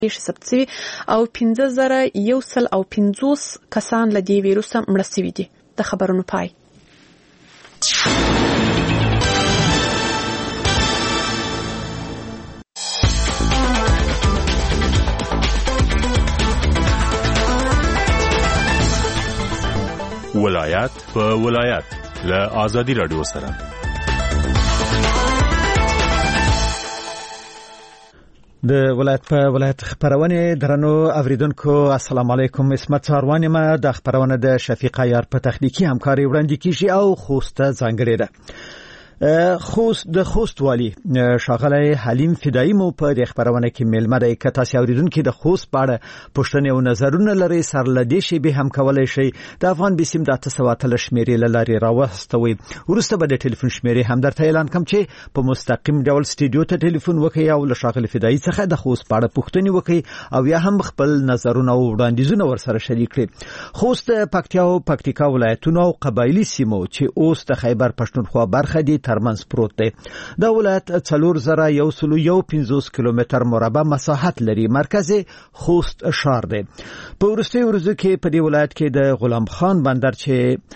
ثبت شوي او 5150 کسان له دې ویروس مړه شوي دي. د خبرونو پای. ولایت په ولایت له آزادی رادیو سره. د ولایت په ولایت خبرونه درنو اوریدونکو السلام علیکم. اسمت ساروانی ما د خبرونه د شفیق عیار په تخنیکی همکاري وړاندې کیږي او خوسته ځانګړي ده. خوست والی شاغلی حلیم فدایی مو په خبرونه کې ملمه ده که تاسو اوریدونکو د خوست په اړه پوښتنه او نظرونه لري سرلدې شي به هم کولای شي د افغان بسیم د 900 شمیرې لاري راوستوي. ورسته به د ټلیفون شمیرې هم درته اعلان کوم چې په مستقیم ډول سټډیو ته ټلیفون وکړئ او له شاغلی فدایی څخه د خوست په اړه پوښتنه وکړئ او یا هم خپل نظرونه او وړاندیزونه ورسره شریک کړئ. خوست پکتیا او پکتیکا ولایتونو او قبایلی سیمو چې اوس د خیبر پښتونخوا برخه دي ترمنځ پروت دی. دا ولایت 4115 کیلومتر مربع مساحت لري. مرکز خوست شهر دی. په ورستي ورځو کې په دې ولایت کې د غلام خان بندر چې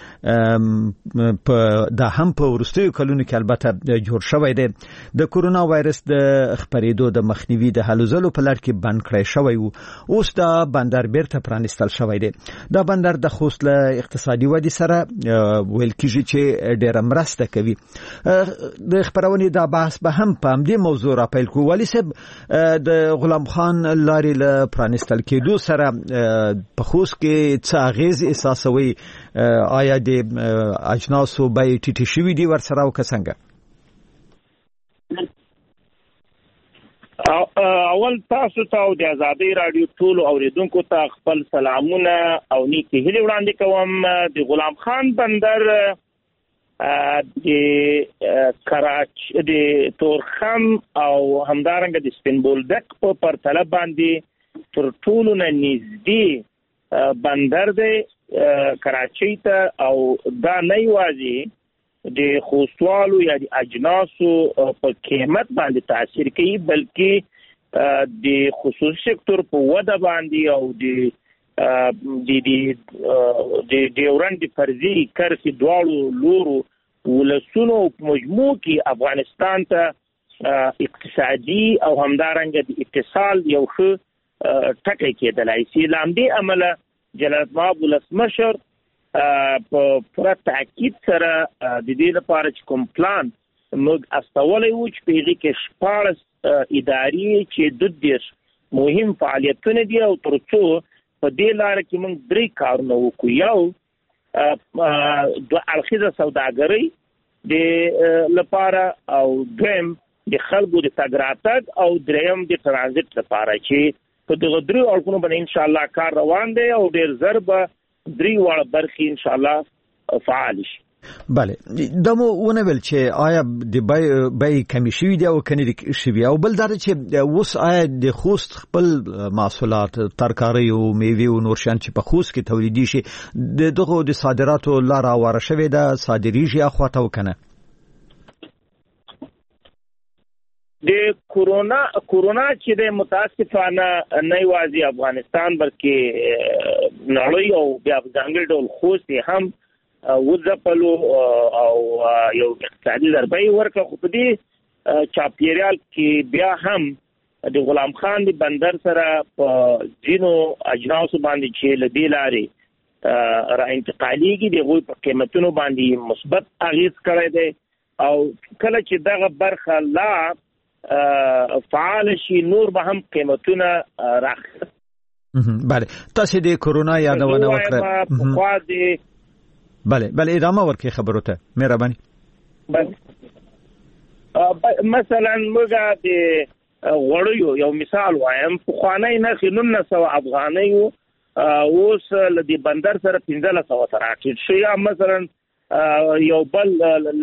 د هم په ورستي کلونو کې البته جوړ شوی دی د کورونا وایرس د خپرېدو د مخنیوي د هلو ځلو په لړ کې بند کړی شوی وو. اوس دا بندر بیرته پرانیستل شوی دی. دا بندر د خوست له اقتصادي ودې سره ویل کېږي چې ډېر مرسته کوي. د خبرونه دا بحث به هم په همدې موضوع را پیل کوو. ولی صاحب د غلام خان لاري له پرانیستل کېدو سره په خوست کې څه اغیز احساسوي؟ آیا د اجناسو بیې ټیټې شوي دي ورسره او که څنګه؟ اول تاسو ته او د آزادۍ رادیو ټول اوریدونکو ته خپل سلامونه او نیکی هیلې وړاندې کوم. د غلام خان بندر د کراچۍ د تورخم او همدارنګه د سپین بولدک په پرتله باندې تر ټولو نږدې بندر دی کراچۍ ته او دا نه یوازې د خوستوالو یا د اجناسو په قیمت باندې تاثیر کوي بلکې د خصوصي سکتور په وده باندې او د ډیورنډ فرضي کرښې دواړو لورو ولسونو په مجموع کې افغانستان ته اقتصادي او همدارنګه د اتصال یو ښه ټکی کېدلای شي. لامدې عمله جلالت مآب ولسمشر په پوره تاکید سره د دې لپاره چې کوم پلان موږ استولی و چې په هغې کې 14 ادارې چې 22 مهم فعالیتونه دي او تر څو په دې لاره کې موږ 3 کارونه وکړو. یو د اړخیزه سوداګرۍ د لپاره او دویم د خلکو د تګ راتګ او دریم د ترانزیت لپاره چې په دغه 3 اړخونو باندې ان شاء الله کار روان دی او ډیر زر به 3 واړه برخې ان شاء الله فعال شي. بله دمو ونویل چې آیا د بای کمی شوی دی او کني شوی او بل دا چې اوس آیا د خوست خپل محصولات ترکاری او میوه او نور شیان چې په خوست کې تولیدي شي دغه د صادراتو لار اوره شوی دا صادریږي اخواته وکنه؟ د کورونا چې د متاسفانه نه یوازې افغانستان بلکې نړۍ او بیا ځانګړي ډول خوست هم وځپلو او یو اقتصادي ضربه ورکړه. خو په دې چاپیریال کې بیا هم د غلام خان د بندر سره په ځینو اجناسو باندې چې له دې لارې را انتقالیږي د هغوی په قیمتونو باندې مثبت اغیز کړی دی او کله چې دغه برخه لا فعال شي نور به هم قیمتونه راخلي. بله تاسو د کورونا یادونه وکړه. بله ادامه ورکړئ خبرو ته مهرباني. مثلا موږ د غوړیو یو مثال وایم پخوانی نرخ 1900 افغانۍ اوس له دې بندر سره 1500 سره راټیټ شي. مثلا یو بل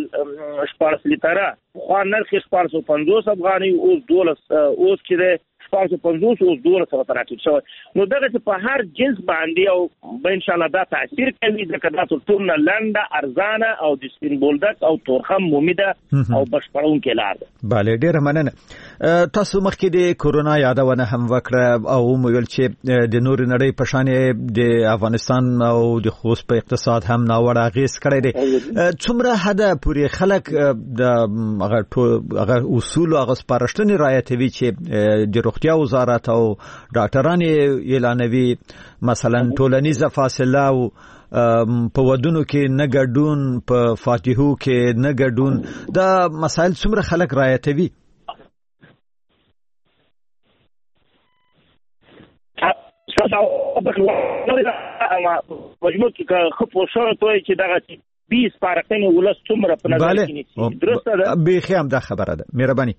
14 لیټره پخوانی نرخ 1450 افغانۍ اوس 12 اوس چې 1450 اوس 1200 ته راټیټ شوی. نو دغه په هر جنس باندې او به ان شاء الله دا تاثیر کوي ځکه دا ټول لنډه ارزانه او د سپین بولدک او تورخم مومیده او بشپړونکې لار ده. bale ډیره مننه. تاسو مخکې د کورونا یادونه هم وکړه او ویل چې د نور نړۍ په شان د افغانستان او د خوست په اقتصاد هم ناوړه اغیز کړی دی. څومره حد پورې خلک د هغه اصول او سپارښتنې رعایتوي چې د روغتیا وزارت او ډاکټران اعلانوي، مثلا ټولنیزه فاصله او په ودونو کې نه ګډون، په فاتحو کې نه ګډون، دا مسائل څومره خلک رعایتوي؟ مجموع کې خپل شوی توي چې دغه 20 سپارښتنې ولس څومره په نظر کې نیسي. درسته ده؟ بیخي هم دا خبره ده. مهرباني.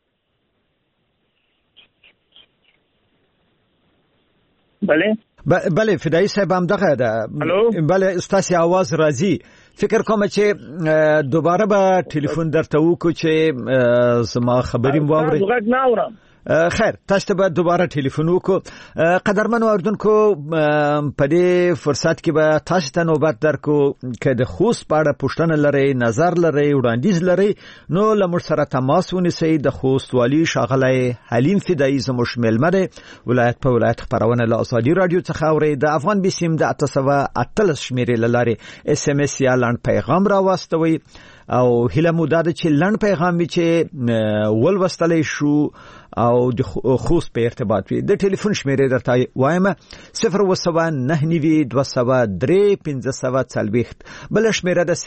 بله فدایی صاحب هم دغه ده. بله استاسي आवाज راځي. فکر کوم چې دوباره به ټلیفون درته وکړو چې زما خبرې واوري. غږ نه اورم. خیر، تاسو ته به دوباره ټلیفون وکړو. قدرمن اوردونکو، په دې فرصت کې به تاسو ته نوبت درکو چې د خوست په اړه پوښتنه لرئ، نظر لرئ، وړاندیز لرئ، نو له موږ سره تماس ونیسئ. د خوست والي ښاغلی حلیم فدایی زموږ میلمه دی. ولایت په ولایت خبرونه له ازادي رادیو څخه اورئ. د افغان بسیم د 818 شمیرې له لارې SMS یا لنډ پیغام راواستوئ او هیله مو دا ده چې لنډ پیغام وي چې ولوستلی شو او د خوست په ارتباط وي. د ټلیفون شمیرې درته وایم 02092031540. بل شمیره ده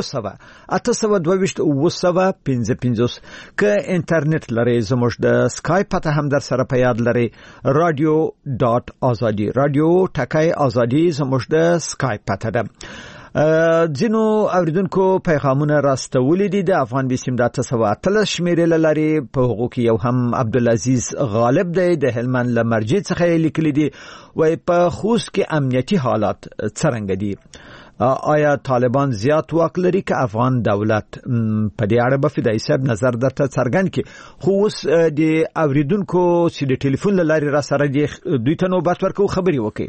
080822555. که انټرنیټ لرئ زموږ د سکایپ پته هم در سره په یاد لرئ، radio.azadi، رادیو ټکای ازادي زموږ د سکایپ پته ده. ځینو اوریدونکو پیغامونه راستولي دي د افغان بسیم د 818 شمیرې لاري. په هغو کې یو هم عبدالعزیز غالب دی د هلمند له مرجع څخه لیکلي دي. وای په خوست کې امنیتي حالات څرنګه دي؟ آیا طالبان زیات واک لري که افغان دولت؟ په دې اړه به فدایی صاحب نظر درته څرګند کړي. خو اوس د اوریدونکو چې د ټلیفون لاري را سره دي دوی ته نوبت ورکو، خبري وکړي.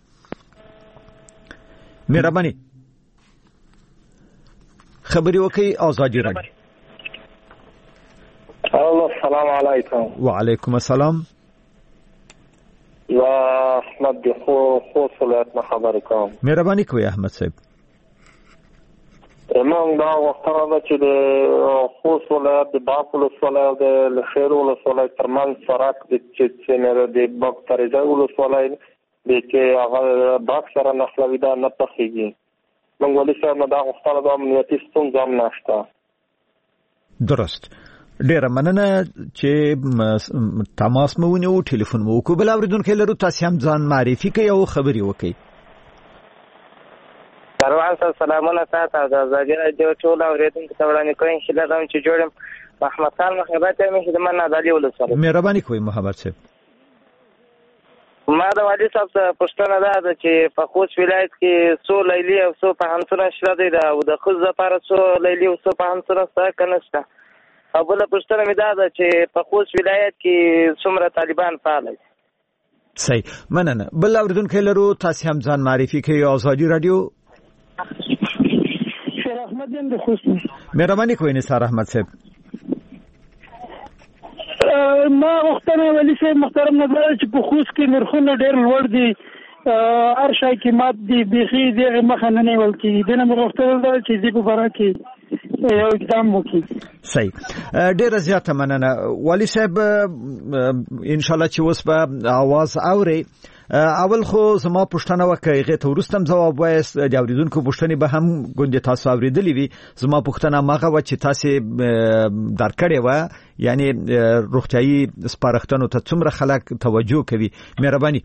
مهرباني خبري وکي. ازادي رادیو. السلام علیکم. وعلیکم السلام. لا احمد خوست ولایت نه خبرې کوم. مهرباني کوئ احمد صاحب. موږ دا وختره ده چې د خوست ولایت د باک ولسوالۍ او د لخیر ولسوالۍ ترمنځ سړک د بکتریزه ولسوالۍ د چې هغه باک سره نښلوي دا نه پخېږي. موږ ولې صاحب نه دا غوښتنه ده، امنیتي ستونزه هم نشته. درست. ډیره مننه چې تماس مو ونیو، ټلیفون مو وکړو. بل اوریدونکو لرو، تاسو هم ځان معرفي کړئ او خبري وکړئ. پروان سره سلامونه تاسو د ازادي رادیو ټول اوریدونکو ته وړاندې کوم چې لږم چې جوړم محمد خان محبت مې خدمت نه دالي ولسره. مهرباني کوئ محمد صاحب. ما د والي صاحب څخه پوښتنه ده چې په خوست ولایت کې څو لیلي او څو پوهنتونه شته دي او د ښځو لپاره څو لیلي او څو پوهنتونه شته که نه شته؟ او بله پوښتنه مې دا ده چې په خوست ولایت کې څومره طالبان فعال دي؟ صحیح، مننه. بل اوریدونکي لرو، تاسو هم ځان معرفي کړئ. ازادي رادیو. شیر احمد یم د خوست. مهرباني کوئ نثار احمد صاحب. ما وختونه ولی صاحب محترم نظر چې په خوست کې نرخونه ډېر لوړ دي، هر شای کې مات دي، بیخي دغه مخه نه نیول کېږي. دنه مې غوښتل ده چې دې په باره کې یو اقدام وکړي. صحیح، ډېره زیاته مننه والي صاحب. ان شاء الله چې اوس به आवाज اوري. اول خو زما پوښتنه وکړه، هغه ته ورستم جواب وایست. د اوریدونکو پوښتنې به هم ګوندې تاسو اوریدلې وي. زما پوښتنه ماغه و چې تاسو درکړې و، یعنی روغتيایي سپارښتنو ته څومره خلک توجه کوي؟ مهرباني.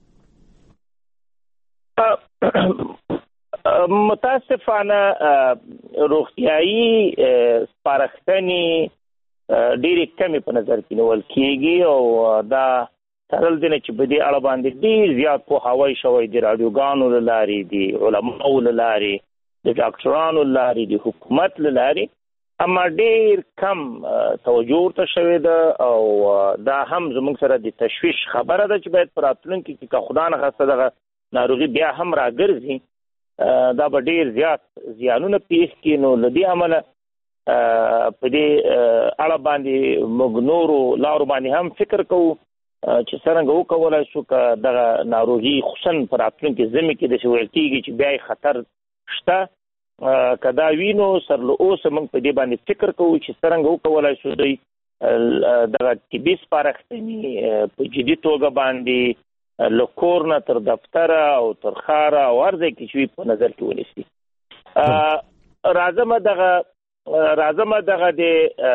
متاسفانه روغتيایي سپارښتنې ډېرې کمې په نظر کې نیول کېږي او دا ترل دي چې په دې اړه باندې ډېر زیات پوهاوی شوی دی، رادیوګانو له لارې، د علماو له لارې، د ډاکټرانو له لارې، د حکومت له لارې. اما ډیر کم توجه ورته شوې ده او دا هم زموږ سره د تشویش خبره ده چې باید په راتلونکي کې که خدا نه خسته دغه ناروغي بیا هم راګرځي دا به ډیر زیات زیانونه پیښ کړي. نو له دې امله په دې اړه باندې موږ نورو لارو باندې هم فکر کوو چې څرنګه وکولای شو که دغه ناروغي خصوصا په راتلونکي ژمي کې داسې ویل کېږي چې بیا خطر شته که دا وینو سر له اوسه موږ په دې باندې فکر کوو چې څرنګه وکولای شو دوی دغه طبي سپارښتنې په جدي توګه باندې له کور نه تر دفتره او تر ښاره او هر ځای کې چې وي په نظر کې ونیسي. راځمه دغه د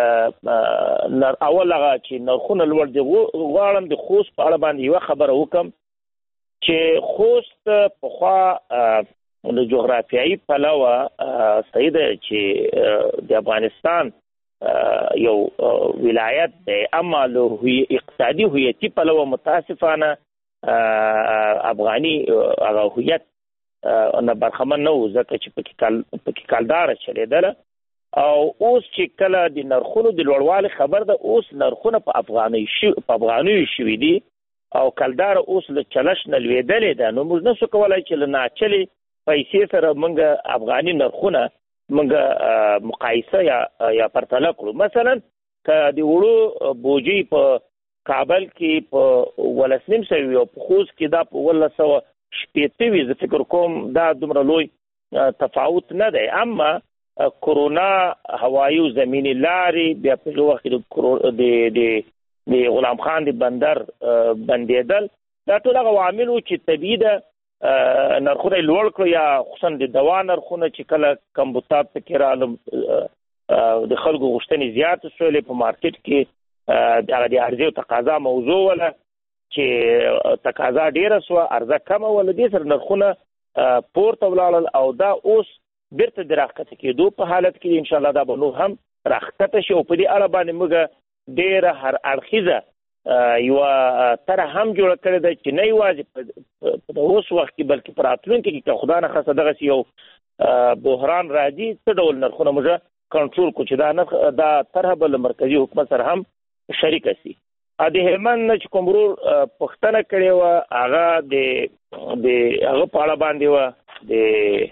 اول هغه چې نرخونه لوړ دي غواړم د خوست په اړه باندې یوه خبره وکړم چې خوست پخوا د جغرافیایي پلوه صحیح ده چې د افغانستان یو ولایت دی، اما له اقتصادي هویتي پلوه متاسفانه افغاني هغه هویت نه برخمن نه و، ځکه چې پکې کلداره چلېدله. او اوس چې کله د نرخونو د لوړوالي خبر ده، اوس نرخونه په افغانیو شوي دي او کلداره اوس له چلش نه لوېدلې ده. نو موږ نشو کولی چې له ناچلې پیسې سره موږ افغاني نرخونه موږ مقایسه یا پرتله کړو. مثلا که د وړو بوجي په کابل کې په 1900 او په خوست کې دا په 1960 وي، زه فکر کوم دا دومره لوی تفاوت نه دی. اما کرونا هوایي او زمینی لارې بیا په هغه وخت د غلام خان د بندر بندېدل، دا ټول هغه عوامل و چې طبیعي ده نرخونه لوړ کړو، یا خصوصا د دوا نرخونه چې کله کمبوتات پکې راغلل د خلکو غوښتنې زیاتې شولې په مارکیټ کې هغه د عرضې او تقاضا موضوع وله چې تقاضا ډېره شوه عرضه کمه وله، دې سره نرخونه پورته ولاړل او دا اوس بیرته د راښکته کېدو په حالت کې انشاءالله دا به نور هم راښکته شي. او په دې اړه باندې موږ ډېره هر اړخیزه یوه طرح هم جوړه کړې ده چې نه یوازې په اوس وخت کې بلکې په راتلونکي کې که خدا نه خسته دغسې یو بحران راځي څه ډول نرخونه موږ کنټرول کړو چې دا طرح به له مرکزي حکومت سره هم شریکه سي. د هلمند نه چې کوم ورور پوښتنه کړې وه هغه د هغه په اړه باندې وه د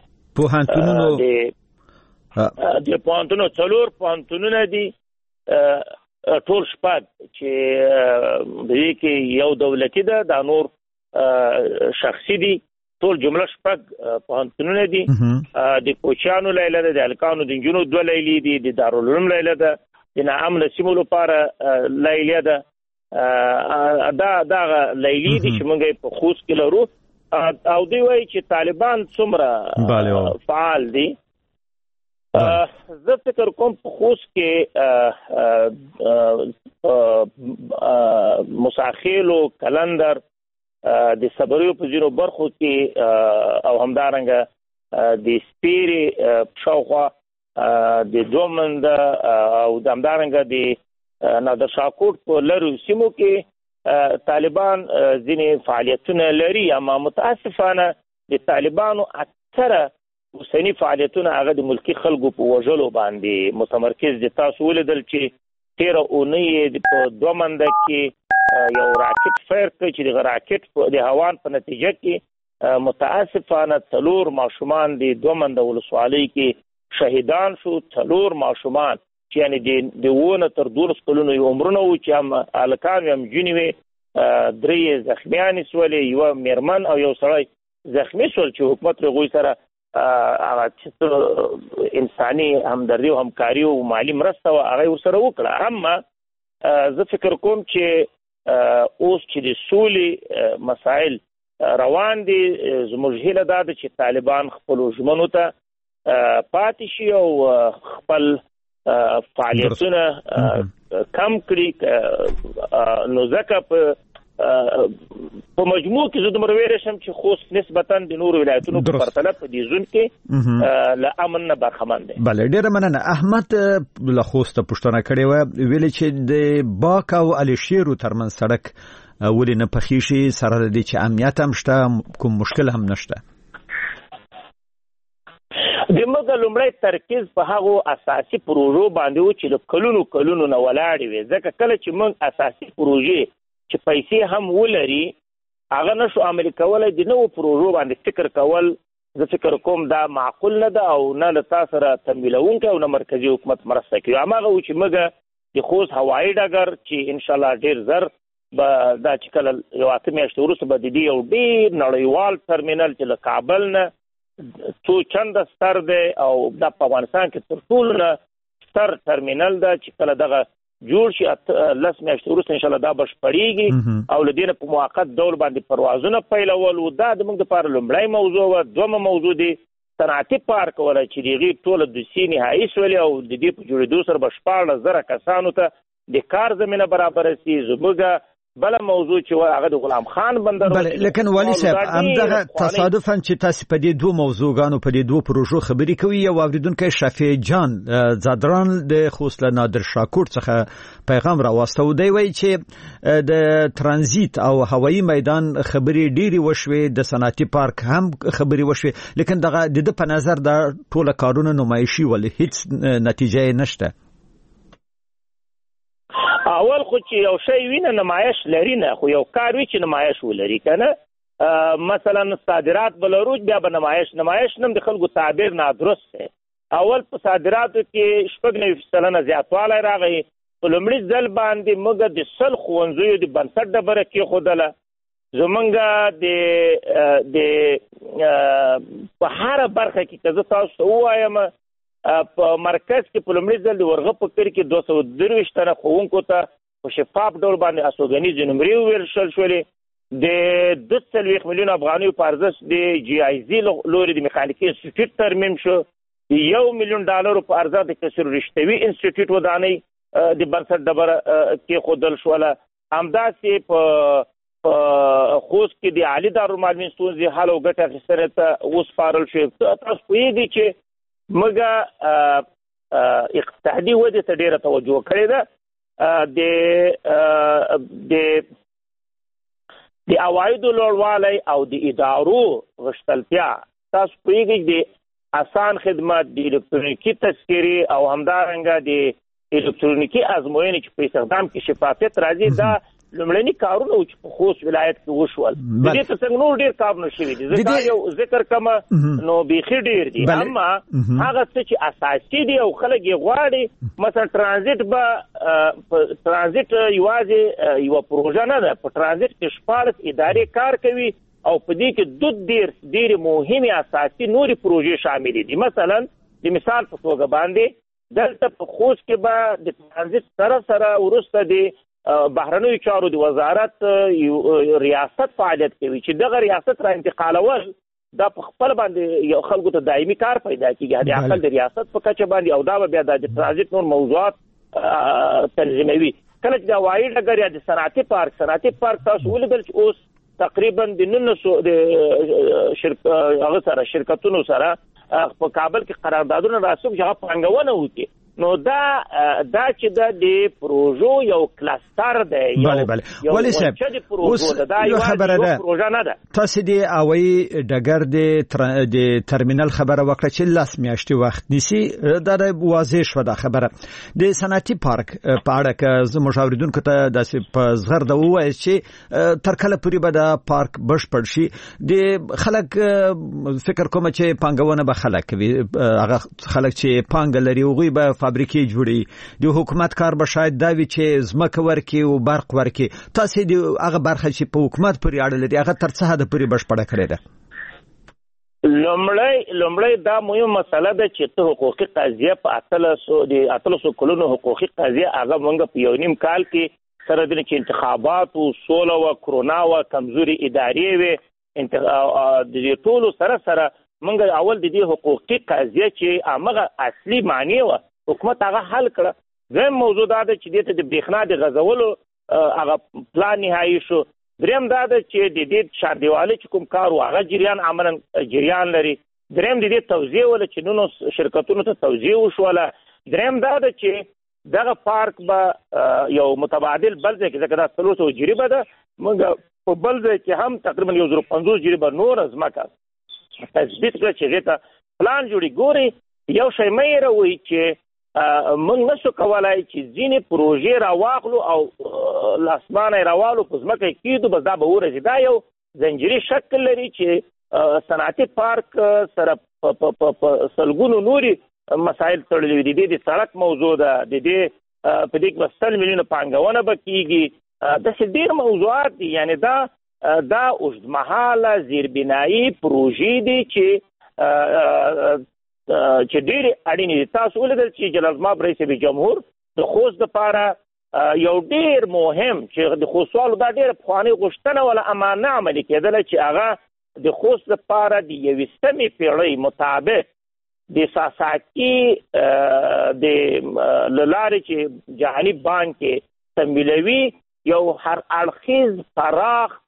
پوهنتونونو 4 پوهنتونونه دي ټول شپږ چې د دې کې یو دولتي ده، دا نور شخصي دي، ټول جمله شپږ پوهنتونونه دي. د کوچیانو لیله ده، د هلکانو د نجونو 2 لیلې دي، د دارالعلوم لیله ده، د ناامنه سیمو لپاره لیله ده. دا لیلې دي چې موږ په خوست کې لرو. او دوی وایي چې طالبان څومره فعال دي. زه فکر کوم په خوست کې مساخیلو کلندر د صبریو په ځینو برخو کې او همدارنګه د سپیرې شاوخوا د دومند او همدارنګه د نادر شاکوټ په لرو سیمو کې طالبان ځینې فعالیتونه لري، اما متاسفانه د طالبانو اکثره اوسني فعالیتونه هغه د ملکي خلکو په وژلو باندې متمرکز دي. تاسو ولیدل چې 13 اونۍ په دومنده کې یو راکټ فایر کړ چې دغه راکټ د هوان په نتیجه کې متاسفانه 4 ماشومان د دومنده ولسوالۍ کې شهیدان شو. 4 ماشومان چې یعنې د 9 تر 12 کلونو عمرونه وو، چې هم هلکان هم نجونې وې، 3 زخمیانې شولې، یوه میرمن او یو سړی زخمی شول چې حکومت هغوی سره انساني همدردي او همکاري او مالي مرسته هغه ورسره وکړه. اما زه فکر کوم چې اوس چې د سولې مسائل روان دي، زموږ هیله دا ده چې طالبان خپلو ژمنو ته پاتې شي او خپل فعالیتونه کم کړي. نو ځکه په مجموع کې زه دومره ویلی شم چې خوست نسبتا د نورو ولایتونو په پرتله په دې زون کې له امن نه برخمن دی. بله، ډېره مننه. احمد له خوسته پوښتنه کړې وه، ویلې چې د باک او الشیرو ترمنځ سړک ولې نه پخې شي، سره د دې چې امنیت هم شته، کوم مشکل هم نشته؟ دموږ لومړی ترکیز په هغو اساسي پروژو باندې و چې د کلونو نه ولاړې وي، ځکه کله چې موږ اساسي پروژې چې پیسې هم ولري هغه نشو عملي کولی، د نوو پروژو باندې فکر کول زه فکر کوم دا معقول نه ده او نه له تا سره تمویلونکی او نه مرکزي حکومت مرسته کوي. هماغه و چې موږ د خوست هوایي ډګر چې انشاءالله ډېر زر به دا چې کله یو 8 میاشتې وروسته به د دې یو ډېر نړیوال ترمینل چې له کابل نه څو چنده ستر دی او دا په افغانستان کې تر ټولو نه ستر ترمینل ده چې کله دغه جوړ شي 10 میاشتې وروسته انشاءالله دا بشپړېږي او له دې نه په موقت ډول باندې پروازونه پیلول و. دا زموږ دپاره لومړی موضوع وه. دویمه موضوع دی صنعتي پارک وله چې د هغې ټوله دوسیې نهایي شولې او د دې په جوړېدو سره به 14,000 کسانو ته د کار زمینه برابره سي. زموږ بله موضوع چې هغه د غلام خان بندر. لیکن والي صاحب همدغه تصادفاً چې تاسو په دې دوه موضوعګانو په دې دوه پروژو خبرې کوي، یو اوریدونکی شفیع جان زادران د خوست له نادر شاکور څخه پیغام راوسته و. دی وایي چې د ترانزیت او هوایي میدان خبرې ډېرې وشوې، د صنعتي پارک هم خبرې وشوې، لیکن دغه د په نظر دا ټوله کارونه نمایشي ولې هیڅ نتیجه یې نشته. اول خو چې یو شی وینه نمایش لري نه، خو یو کار وي چې نمایش ولري که نه. مثلا صادرات به لرو بیا به نمایش نم د خلکو تعبیر نادرست دی. اول په صادراتو کې 90% زیاتوالی راغی. په لومړي ځل باندې موږ د 100 ښوونځیو د بنسټ ډبره کېښودله. زمونږ د په هره برخه کې که زه تاسو ته ووایم په مرکز کې په لومړي ځل د ورغه په کلي کې 223 تنه ښوونکو ته په شفاف ډول باندې استوګنیزې نمرې وویشل شولې. د 240 میلیون افغانیو په ارزښت د جی آی زي لوري د میخانیکي انسټیټیوټ ترمیم شو. د $1 میلیون په ارزښت د کثیر رشتوي انسټیټیوټ ودانۍ د بنسټ ډبره کېښودل شوله. همداسې په خوست کې د عالي دارالمعلمین ستونزې حل او ګټې اخیستنې ته وسپارل شوې. تاسو پوهېږئ چې موږ اقتصادي ودې ته ډېره توجه کړې ده. د عوایدو لوړوالی او د ادارو غښتلتیا، تاسو پوهېږئ د اسان خدمت، د الکترونیکي تذکرې او همدارنګه د الکترونیکي ازموینې چې په استخدام کې شفافیت راځي، دا لومړني کارونه و چې په خوست ولایت کې وشول. د دې ته څنګه نور ډېر کارونه شوي دي. زه دا یو ذکر کومه نو بیخي ډېر دي. اما هغه څه چې اساسي دي او خلک یې غواړي، مثلا ترانزیت به ترانزیت یوازې یوه پروژه نه ده. په ترانزیت کې 14 ادارې کار کوي او په دې کې ډېرې مهمې اساسي نورې پروژې شاملې دي. مثلا د مثال په توګه باندې دلته په خوست کې به د ترانزیت سره وروسته د بهرنیو چارو د وزارت ریاست فعالیت کوي چې دغه ریاست را انتقالول دا په خپل باندې یو خلکو ته دایمي کار پیدا کیږي، د عقل د ریاست په کچه باندې، او دا به بیا د ترانزیت نور موضوعات تنظیموي. کله چې د هوایي ډګر یا د صنعتي پارک تاسو ولیدل چې اوس تقریبا د 900 شرکتونو سره په کابل کې قراردادونه راسوب چې هغه پانګونه وکړي. نو دا چې د پروژو یو کلاستر دی. بله ولی صاحب اوس یو خبره ده، تاسو د هوایي ډګر د ترمینل خبره وکړه چې 10 میاشتې وخت نیسي. دا واضح شوه دا خبره. د صنعتي پارک په اړه که زموږ اوریدونکو ته داسې په زغرده ووایاست چې تر کله پورې به دا پارک بشپړ شي. د خلک فکر کوم چې پانګونه به خلک کوي، هغه خلک چې پانګه لري هغوی به فابریکې جوړي. د حکومت کار به شاید دا وي چې ځمکه ورکړي او برق ورکړي. تاسو د هغه برخه چې په حکومت پورې اړه لري هغه تر څه حده پورې بشپړه کړې ده؟ لومړی دا مهمه مسله ده چې ته حقوقي قضیه په 800 کلونو حقوقي قضیه هغه موږ په 1.5 کال کې سره د انتخابات او سوله او کرونا او کمزوري ادارې وي د ټولو سره موږ اول د دې حقوقي قضیه چې هغه اصلي معنی و حکومت هغه حل کړه. دویم موضوع دا ده چې دې ته د برېښنا د غځولو هغه پلان نهایي شو. دریم دا ده چې د دې چاردیوالۍ چې کوم کار و هغه جریان لري. دریم د دې توزیع وله چې نونو شرکتونو ته توزیع وشوله. دریم دا ده چې دغه پارک به یو متبادل بل ځای کې، ځکه دا 300 جریبه ده، موږ په بل ځای کې هم تقریبا 150 جریبه نور ځمکه تثبیت کړه چې هغې ته پلان جوړي. ګوري یو شی مې راوي چې موږ نشو کولای چې ځینې پروژې راواخلو او لاسمانه راوالو په ځمکه کېږدو بس دا به ورځي. دا یو زنجیري شکل لري چې صنعتي پارک سره په سلګونو نوري مسایل تړلي دي. د سړک موضوع ده، د دې په دې کې 100 میلیونه پانګونه به کېږي. داسې ډېر موضوعات دي. یعنی دا اوږدمهاله زیربنایي پروژې دي چې ډېرې اړینې دي. تاسو ولیدل چې جلالالمآب رئیس جمهور د خوست دپاره یو ډېر مهم چې د خوستوالو دا ډېره پخوانۍ غوښتنه وله اما نه عملي کېدله چې هغه د خوست دپاره د 21مې پېړۍ مطابق د ساساکي له لارې چې جهاني بانک کې تمویلوي یو هر اړخیز پراخ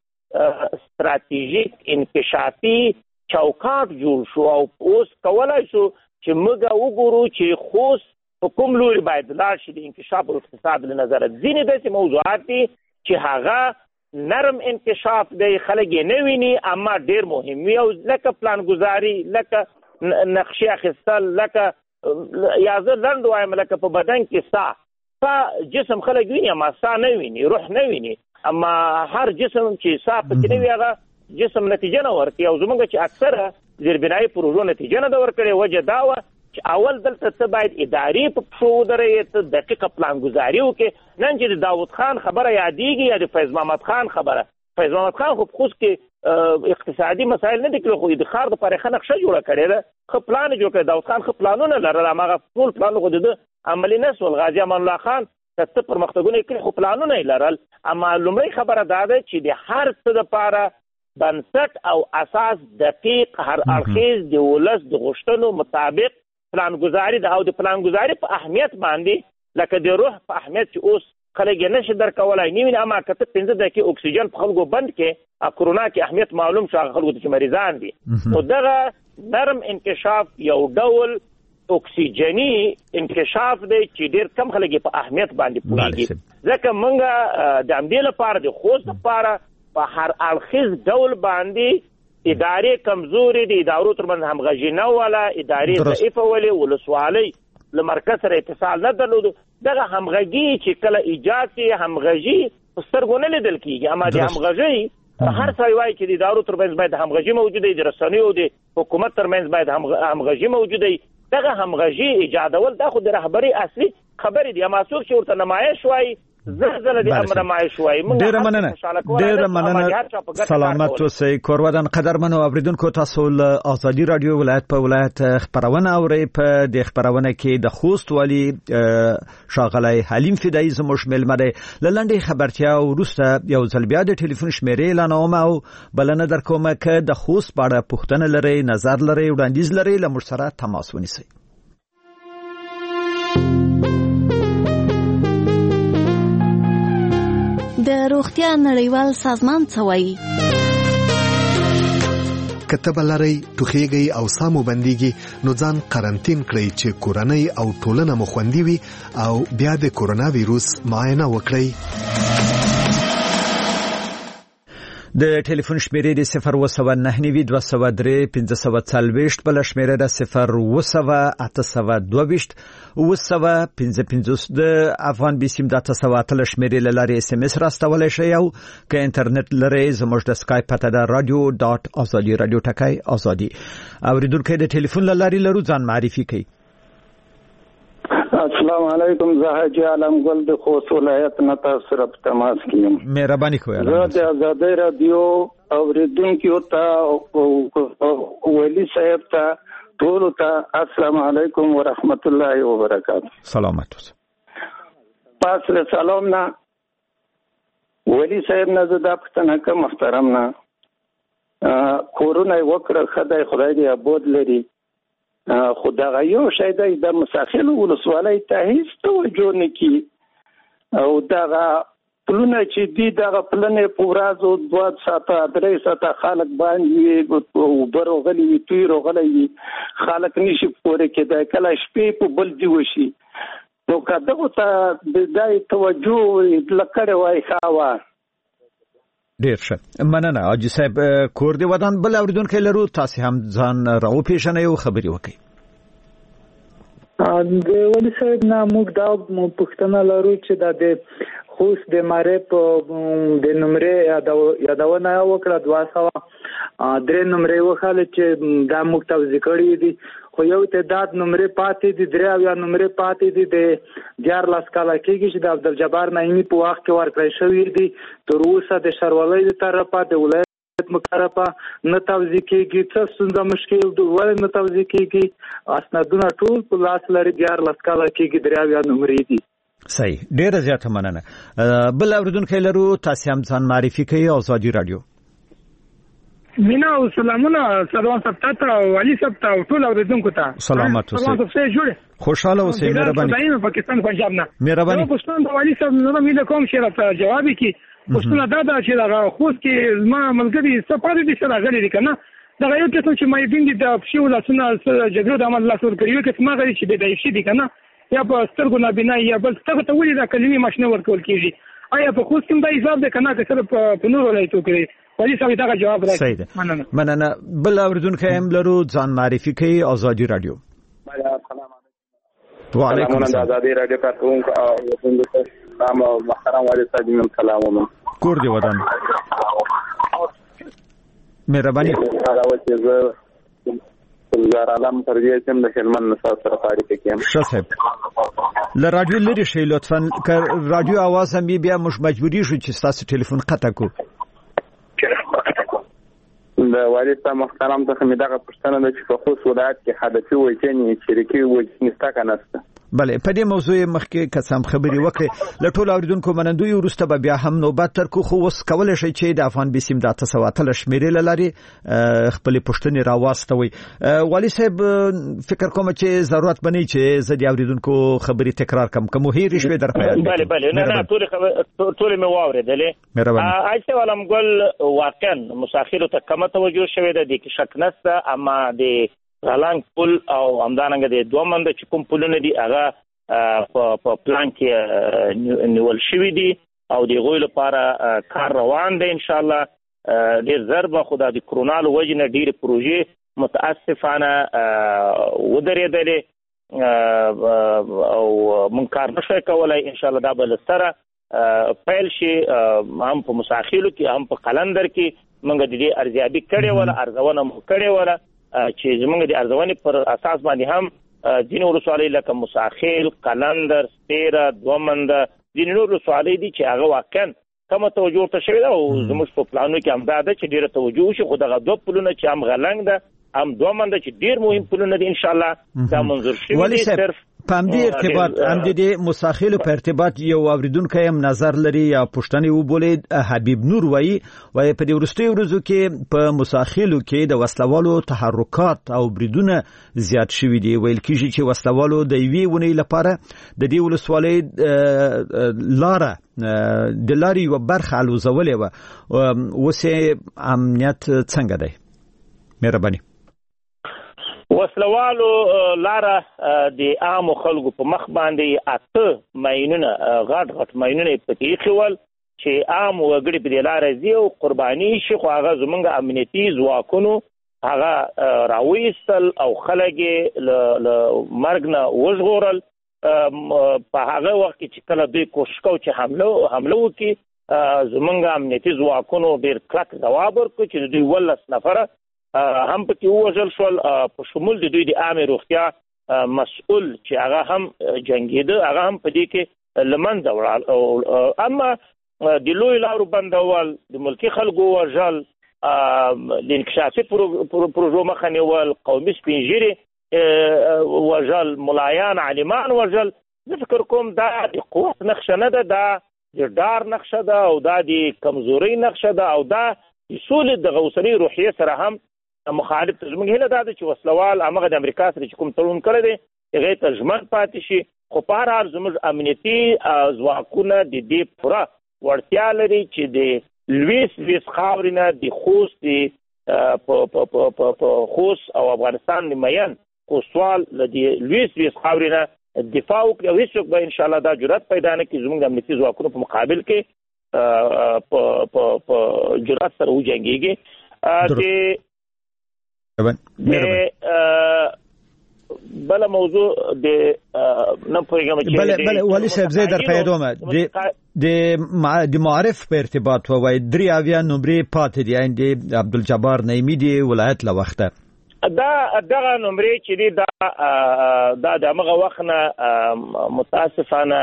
ستراتیژیک انکشافي چوکاټ جوړ شو او اوس کولای شو چې موږ وګورو چې خوست په کوم لوري باید لاړ شي د انکشاف او اقتصاد له نظره. ځینې داسې موضوعات دي چې هغه نرم انکشاف دی، خلک یې نه ویني اما ډېر مهم وي، او لکه پلانګزاري، لکه نقشې اخیستل، لکه یا زه لنډ وایم لکه په بدن کې ساه جسم خلک ویني اما ساه نه ویني، روح نه ویني. اما هر جسم چې ساه پکې نه وي هغه جسم نتیجه نه ورکوي. او زمونږ چې اکثره زیربنایي پروژو نتیجه نه ده ورکړې. وجه دا وه چې اول دلته ته باید ادارې په پښو ودرې، ته دقیقه پلانګزاري وکړې. نن چې د داود خان خبره یادېږي یا د فیض محمد خان خبره، فیض محمد خان خو په خوست کې اقتصادي مسایل نه دي کړي، خو د ښار دپاره ښه نقشه جوړه کړې ده، ښه پلان یې جوړ کړی. داود خان ښه پلانونه لرل، هماغه ټول پلانونه خو د ده عملي نه شول. غازي امان الله خان که څه پرمختګونه یې کړي خو پلانونه یې لرل. اما لومړی خبره دا ده چې د هر څه دپاره بنسټ او اساس دقیق هر اړخیز د ولس د غوښتنو مطابق پلانګزاري ده. او د پلانګزاري په اهمیت باندې لکه د روح په اهمیت چې اوس خلک یې نشي درکولی نه ویني. اما که ته 15 دقیقې اکسیجن په خلکو بند کې کرونا کې اهمیت معلوم شو هغه خلکو ته چې مریضان دي. نو دغه نرم انکشاف یو ډول اکسیجني انکشاف دی چې ډېر کم خلک یې په اهمیت باندې پوهېږي. ځکه موږ د همدې لپاره د خوست لپاره په هر اړخیز ډول باندې ادارې کمزورې دي، ادارو ترمنځ همغږي نه وله، ادارې ضعیفه ولې، ولسوالۍ له مرکز سره اتصال نه درلودو. دغه همغږي چې کله ایجاد شي همغږي په سترګو نه لیدل کېږي. اما د همغږۍ هر څه وایي چې د ادارو ترمنځ باید همغږي موجوده وي، د رسنیو د حکومت ترمنځ باید همغږي موجوده وي. دغه همغږي ایجادول دا خو د رهبرۍ اصلي خبرې دي. اما څوک چې ورته نمایش وایي زلزله دي امر نمایش وایي. ډېره مننه. سلامت اوسئ. کورودن قدرمنو اوریدونکو، تاسو له ازادي رادیو ولایت په ولایت خبرونه اورئ. په دې خبرونه کې د خوست والی ښاغلی حلیم فدایي زموږ مېلمه دی. له لنډې خبرتیا وروسته یو ځل بیا د ټلیفون شمېرې اعلانوم او بلنه درکوم که د خوست په اړه پوښتنه لرئ، نظر لرئ، وړاندیز لرئ، له موږ سره تماس ونیسئ. د روغتیا نړیوال سازمان څه وایي؟ کته بلری ټوخیږي او سامو بنديږي نو ځان قرنټین کړئ چې کورنۍ او ټولنه مو خوندي وي او بیا د کرونا وایروس معاینه وکړئ. د ټلیفون شمیرې د 02992031540 بل شمیره د 02822 955 د افغان بیسیم د تاسواتل شمیرې لاري اس ام اس راستولای شئ او که انټرنیټ لري زموږ د سکایپ پته د radio.azadi radio ټکای ازادي. اوریدونکو د ټلیفون لاري لرو ځان معرفي کړئ. السلام علیکم، زه حاجی عالم ګل د خوست ولایت نه تاسو سره په تماس کې یم. مهرباني کوئ. زه د آزادۍ رادیو اوریدونکو ته ولی صاحب ته ټول ته السلام علیکم ورحمت الله وبرکاته. سلامت اوسئ. پاس له سلام نه ولی صاحب نه زه دا پوښتنه کوم محترم نه کورونه وکړه خدای دې عبود لري خدا غيو شي د مساخل ولسوالۍ ته هیڅ توجه نه کی او دا پلونه چې دی دا پلنه پورازو 2 ساعته 3 ساعته خلک باندې وبروغلي توي روغلي خلک نشي پورې کېدای کله شپې په بل دی وشي نو کله ته د دای توجه لکړې وای خاوه ډیر ښه مننه حاجی صاحب کور دی ودان بل اوریدونکو لرو تاسو هم ځان راو پیژنئ او خبري وکړئ د ولی صاحب نه موږ دا پوښتنه لرو چې د خوست د مارپ د نمرې یادونه وکړه 203 نمرې وخاله چې دا موږ توضیح کړی دي خو یو تعداد نمرې پاتې دي 3 نمرې پاتې دي د 14 کاله کېږي چې د عبدالجبار نعیمی په وخت کې ورکړی شوی دي تر اوسه د شرولۍ د طرفه د ولایت مقرره نه توضیح کېږي څه ستونزه مشکل ولې نه توضیح کېږي اسنادونه ټول په لاس لري 14 کاله کېږي 3 نمرې دي صحیح ډیره زیاته مننه بل اوریدونکو لرو تاسو هم ځان معرفي کړئ آزادي رادیو مینا او سلامونه سلام سپتا علي سپتا ټول اوریدونکو ته سلامات اوسئ خوشاله اوسئ مهرباني پاکستان پنجاب نه مهرباني پښتون د علي صاحب نو مې کوم چې راته جواب کی پښتون دا چې دا خوست کې ما ملګری سپاره دي سره غلي دي کنه دا یو څه چې مې دین د پښو لاسونه جګړه د عمل لاسور کړیو چې ما غلي چې به دای شي دي کنه یا په سترګو نه بنا یا بل څه ته ولې دا کلمې ماشنه ورکول کیږي آیا په خوست کې دا حساب ده کنه چې سره په نور ولایتو کې ولی سوي دا جواب راځي مننه بل اوریدونکو هم لرو ځان معرفي کوي آزادي رادیو وعلیکم السلام آزادي رادیو کارکونکو او نام محترم والد صاحب من سلام کور دی ودان مهرباني زار عالم پردیه سم د هلمند نصاب سره تعریف کوم صاحب ل رادیو لري شي لطفا رادیو आवाज هم بیا مش مجبوری شو چې تاسو ټلیفون قطع کو د والد صاحب محترم ته مې دغه پښتنه د چې په خوست ولایت کې حدثي وجنی شریکي وجنی ستا کنه بله په دې موضوع مخکې قسم خبري وکړه ل ټول اوریدونکو منندوی ورسته بیا هم نوبت تر کو خو وس کول شي چې د افغان بسیم د 300 شمیرې لري خپل پښتني راوستوي والي صاحب فکر کوم چې ضرورت بنئ چې زدي اوریدونکو خبري تکرار کوم هي رښوی درخه بله نه ټول مې واوریدلې مهرباني ایسه ولم ګل واقعا مسافر ته کومه توجه شوی د دې کې شک نشته اما د غلانګ پل او همدارنګه د دوه منده چې کوم پلونه دي هغه په پلان کې نیول شوی دي او د غوی لپاره کار روان دی ان شاء الله ډیر ضربه خدای د کرونا له وجې نه ډیر پروژې متاسفانه ودرېدلې او مونږ کار نشو کولای ان شاء الله دا بل سره پیل شي هم په مساخیلو کې هم په قلندر کې مونږ د دې ارزیابي کړې ولا ارزونه مو کړې ولا چې زمونږ د ارزونې پر اساس باندې هم ځینې ولسوالۍ لکه مساخیل قلندر سپیره دومنده ځینې نور ولسوالۍ دي چې هغه واقعا کومه توجه ورته شوې ده او زموږ په پلانونو کې هم دا ده چې ډېره توجه وشي خو دغه دوه پلونه چې هم غلنګ ده هم دومنده چې ډېر مهم پلونه دي انشاءالله دا منظور شوي دي صرف په همدې ارتباط هم د مساخیلو په ارتباط یو اوریدونکی هم نظر لري یا پښتني وبولید حبیب نور وایي په دې وروستیو ورځو کې په مساخیلو کې د وسلوالو تحرکات او بریدونه زیات شوي دي ویل کېږي چې وسلوالو د یوې ونې لپاره د دې ولسوالۍ لاره د لارې یوه برخه الوزولې وه اوس امنیت څنګه دی مهرباني وسلوالو لاره د عام خلکو په مخ باندې 8 ماینونه غټ ماینونه پکې خول چې عام وګړي په لاره زی او قرباني شي خو هغه زمونږ امنیتي ځواکونو هغه راوېستل او خلک له مرګ نه وژغورل په هغه وخت چې کله دوی کوشش کوي چې حمله وکړي زمونږ امنیتي ځواکونو ډېر کلک ځواب ورکړ چې دوی 12 نفره هم پکې وژل شول په شمول د دوی د عامه روغتیا مسؤل چې هغه هم جنگیده هغه هم په دې کې لمنځه وړل اما د لوی لارو بندول د ملکی خلکو وژل د انکشافي پروژو مخه نیول قومي سپینږیري وژل ملایان عالمان وژل زه فکر کوم دا د قوت نقشه نه ده دا د ډار نقشه ده او دا د کمزوري نقشه ده او دا د سولې د غوسنۍ روحیې سره هم مخالف زموږ هله دا ده چې وسلوال هغه د امریکا سره چې کوم تړون کړی دی هغې ته ژمن پاتې شي خو په هر حال زموږ امنیتي ځواکونه د دې پوره وړتیا لري چې د لویس خاورې نه د خوست په خوست او افغانستان د مین کوستوال له د لویس خاورې نه دفاع وکړي او هېڅوک به انشاءالله دا جرأت پیدا نه کړي زموږ د امنیتي ځواکونو په مقابل کې په جرأت سره وجنګيږي بل موضوع د نه پوهیږم چې بل ولی صاحب زه در پیدوم د معارف په ارتباط وای 3 اویا نمبرې پاتې دي د عبدالجبار نعیمی دی ولایت له وخته دغه نمبرې چې دی دا دغه وخت نه متاسفانه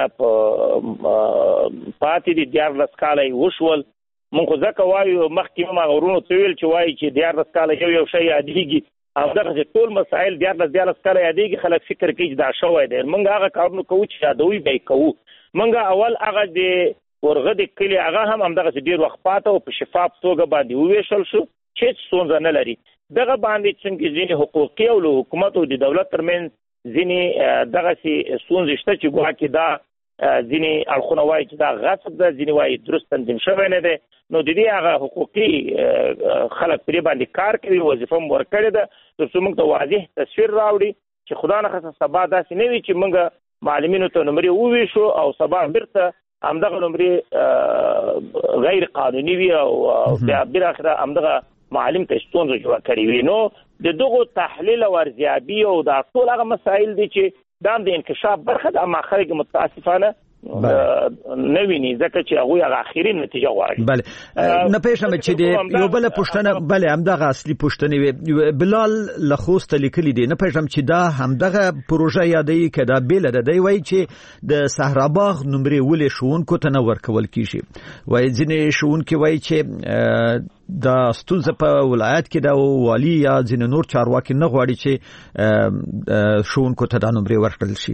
پاتې دي 14 کال وشول مونږ ځکه وایو مخکې ما غورونو تویل چې وایي چې 14 کال یو شی یادېږي او دغه ټول مسائل 14 کال یادېږي خلک فکر کوي دا شوی دی مونږ هغه کارونه کوو چې یادوي به کوو مونږ اول هغه د ورغه د کلی هغه هم دغه ډیر وخت پاته او په شفاف توګه باندې وویشل شو چې څه نه لري دغه باندې څنګه ځینې حقوقي او حکومت او د دولت ترمن ځینې دغه سي سونځ شته چې ګواه کې دا ځینې اړخونه وایي چې دا غصب ده ځینې وایي درست تنظیم شوی نه دی نو د دې هغه حقوقي خلک پرې باندې کار کوي وظیفه هم ورکړې ده ترڅو موږ ته واضح تصویر راوړي چې خدا نه خاصه سبا داسې نه وي چې موږ معلمینو ته نمرې وویشو او سبا بیرته همدغه نمرې غیر قانوني وي او بیا بالاخره همدغه معلم ته ستونزه جوړ کړی وي نو د دغه تحلیل او ارزیابي او دا ټول هغه مسایل دي چې دا د انکشاف برخه د ماخرج متاسفانه نه ویني ځکه چې هغه اخیری نتیجه غواړي بله نه پېښه چې یو بل پښتنه بله همدغه اصلي پښتنه بلال لخوست لیکلي دي نه پېښم چې دا همدغه پروژه یادې کده بیل ده دی وای چې د صحراباغ نمرې ولې شونکو ته نه ورکول کیږي وای ځینې شونکو وای چې دا ستونزه په ولایت کې د والی یا ځینې نور چارواکي نه غواړي چې شونکو ته د نمرې ورکړل شي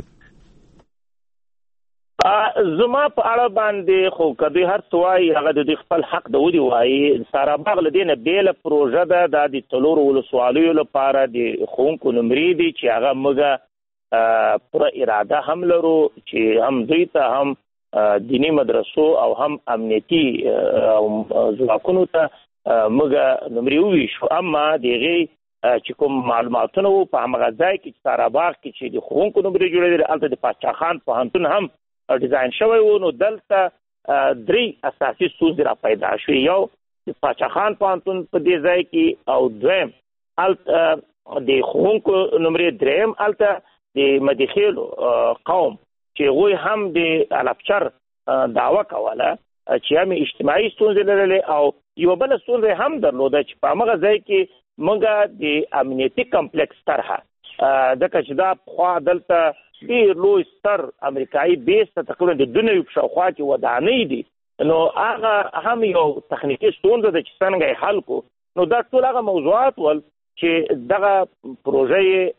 زما په اړه باندې خو کدی هر څوای هغه د خپل حق د ودی وایي صحراباغ لدینه بیل پروژه ده د تلور ولسوالیو لپاره د خونکو نمرې دي چې هغه موږ پر اراده هم لرو چې هم دوی ته هم دینی مدرسو او هم امنیتي ځواکونو ته موږ نمرې وویشو اما دغه چې کوم معلوماتونه په هغه ځای کې صحراباغ کې چې د خونکو نمرې جوړېدل البته د پاچا خان پوهنتون هم ډیزاین شوی و نو دلته 3 اساسي ستونزې را پیدا شوې یو د پاچا خان پوهنتون په دې ځای کې او دویم د خونکو نمرې دریم الته د مدیخیلو قوم چې غوی هم د الافچر دعوه کوله چې هم اجتماعي ستونزې لرلې او یو بل ستونزه هم درلوده چې په هغه ځای کې موږ د امنیتي کمپلیکس طرحه دغه چې دا خو دلته ډیر لوی ستر امریکایي بیس ته تقریبا د دنیوي په شاوخوا کې ودانۍ دي نو هغه هم یو تخنیکی ستونزه ده چې څنګه یې حل کو نو دا ټول هغه موضوعات ول چې دغه پروژه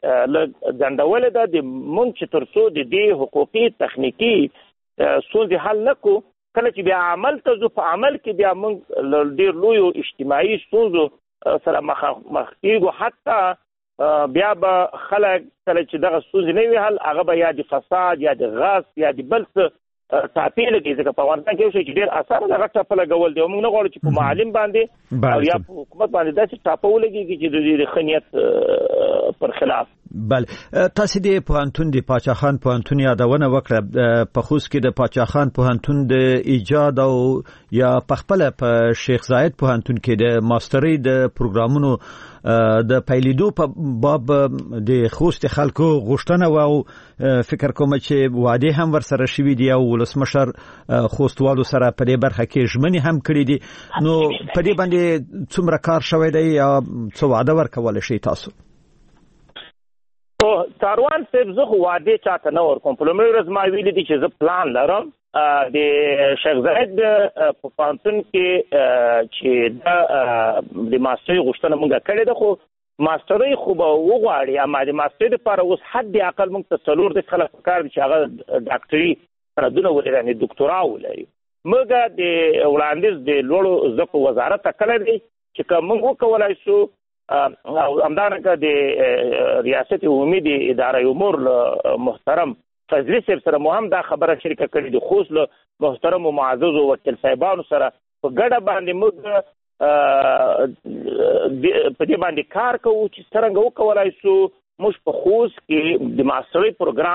ځندول ده د مونږ چې ترڅو د دې حقوقي تخنیکی ستونزې حل نکو کله چې بیا عمل ته ځو په عمل کې بیا مونږ ډیر لوی اجتماعي ستونزو سره مخ کېږو حتی بیا به خلک کله چې دغه ستونزې نه وي حل هغه به یا د فساد یا د غصب یا د بل څه ټاپې لګي ځکه په افغانستان کې یو شی چې ډېر اسانه دغه ټاپه لګول دی موږ نه غواړو چې په معلم باندې او یا په حکومت باندې داسې ټاپه ولګېږي چې د دې ښه نیت پر خلاف بله تاسو د پوهنتون د پاچا خان پوهنتون یادونه وکړه په خوست کې د پاچا خان پوهنتون د ایجاد او یا پخپل په شیخ زاید پوهنتون کې د ماسترۍ د پروګرامونو د پیلیدو په باب د خوست خلکو غوښتنه او فکر کوم چې وعده هم ورسره شوې دي او ولسمشر خوستوالو سره په دې برخه کې ژمنې هم کړې دي نو په دې باندې څومره کار شوی دی یا څه وعده ورکول شي تاسو کاروان صاحب زه خو وعده چاته نه ورکوم په لومړي ورځ ما ویلي دي چې زه پلان لرم د شیخ زاید په پوهنتون کې چې د ماسترۍ غوښتنه مونږ کړې ده خو ماسترۍ خو به وغواړي اما د ماسترۍ لپاره اوس حد اقل مونږ ته 4 خلک پکار دي چې هغه ډاکټري سندونه ولري یعنې ډاکټورا ولري موږ د وړاندیز د لوړو زده کړو وزارت ته کړی دی چې که موږ وکولای شو همدارنګه د ریاست عمومي د اداره امور محترم فضلي صاحب سره مو هم دا خبره شریکه کړې د خوست له محترم او معزز وکیل صاحبانو سره په ګډه باندې موږ په دې باندې کار کوو چې څنګه وکولای شو موږ په خوست کې د ماسترۍ پروګرام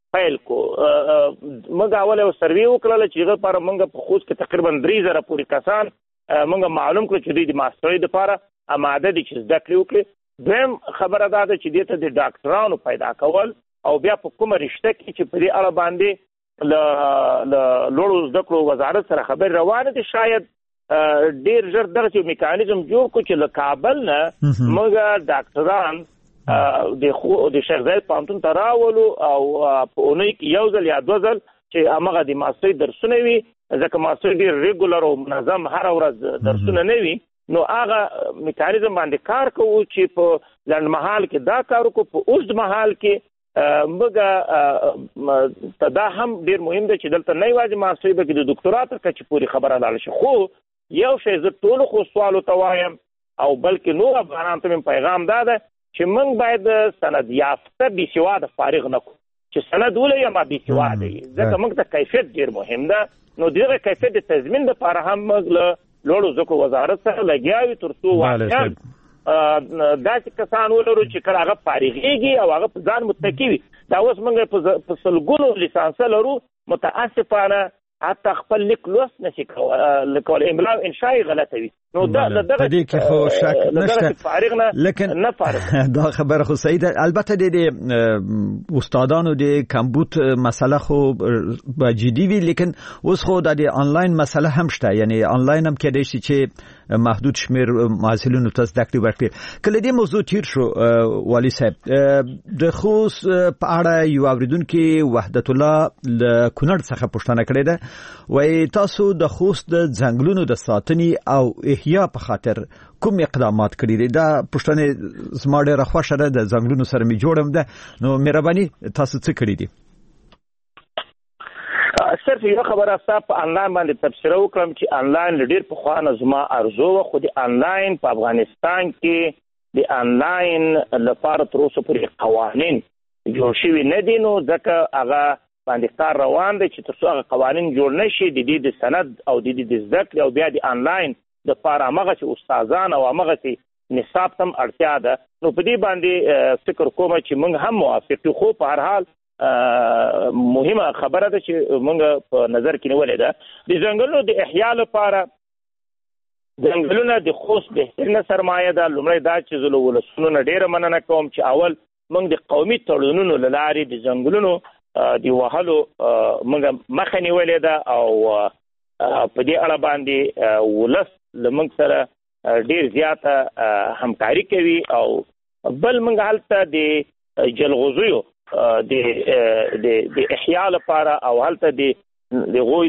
پیل کو. موږ اول یو سروې وکړله چې هغه لپاره موږ په خوست کې تقریبا 3000 پورې کسان موږ معلوم کړو چې دوی د ماسټرۍ لپاره آماده دي چې زده کړې وکړي. دویم خبره دا ده چې دې ته د ډاکټرانو پیدا کول او بیا په کومه رشته کې چې په دې اړه باندې له لوړو زده کړو وزارت سره خبرې روانه دي، شاید ډېر ژر دغسې میکانیزم جوړ کړو چې له کابل نه موږ ډاکټران د شیخ زاید پوهنتون ته راولو او په اونۍ کې یو ځل یا دوه ځل چې همغه د ماسټرۍ درسونه وي، ځکه ماسټرۍ ډېر ریګولر او منظم هره ورځ درسونه نه وي. نو هغه میکانیزم باندې کار کوو چې په لنډمهال کې دا کار وکړو. په اوږد مهال کې موږ ته دا هم ډېر مهم دی چې دلته نه یوازې ماسټرۍ بلکې د ډاکټرا تر کچې پورې خبره لاړه شي. خو یو شی زه ټولو خوستوالو ته وایم او بلکې نور افغانانو ته مې پیغام دا ده چې موږ باید سند یافته بې سواده فارغ نه کړو، چې سند ولري یا بې سواده وي، ځکه موږ ته کیفیت ډېر مهم ده. نو د هغه کیفیت د تضمین لپاره هم موږ له لوړو زده کړو وزارت سره لګیا یو تر څو واقعا داسې کسان ولرو چې کله هغه فارغېږي او هغه په ځان متکي وي. دا اوس موږ په سلګونو لیسانسه لرو، متاسفانه حتی خپل لیک لوست نشي کولی، املا او انشاء غلطه وي. نو دا په دې کې خو شک نشته، فارغ نه فارغ دا خبره خو صحیح ده. البته د استادانو د کمبود مسله خو جدي وي، لیکن اوس خو د آنلاین مسله هم شته، یعنی آنلاین هم کېدای شي چې محدود شمیر محصلینو ته زده کړې ورکړي. کله دې موضوع تیر شو والي صاحب، د خوست په اړه یو اوریدونکو وحدت الله له کونړ څخه پوښتنه کړې ده، وایي تاسو د خوست د ځنګلونو د ساتنې او احیا په خاطر کوم اقدامات کړی دي؟ دا پوښتنه زما ډېره خوښه ده، د ځنګلونو سره مې جوړم ده. نو مهرباني تاسو څه کړی دي؟ صرف یو خبره تاسو په انلاین باندې تبصره وکړم چې انلاین ډېر پخوا نه زما ارزو و، خو د انلاین په افغانستان کې د انلاین لپاره تر اوسه پورې قوانین جوړ شوي نه دي. نو ځکه هغه باندې کار روان دی چې تر څو هغه قوانین جوړ نه شي د دې د سند او د دې د زده کړې او بیا د انلاین دپاره همغسې استادان او همغسې نصاب ته هم اړتیا ده. نو په دې باندې فکر کوم چې موږ هم موافق یو، خو په هر حال مهمه خبره ده چې موږ په نظر کې نیولې ده د ځنګلونو د احیا لپاره. ځنګلونه د خوست بهترینه سرمایه ده. لومړی دا چې زه له ولسونو نه ډېره مننه کوم چې اول موږ د قومي تړونونو له لارې د ځنګلونو د وهلو موږ مخه نیولې ده او په دې اړه باندې ولس له موږ سره ډېر زیاته همکاري کوي. او بل موږ هلته د جلغوزیو د احیا لپاره او هلته د هغوی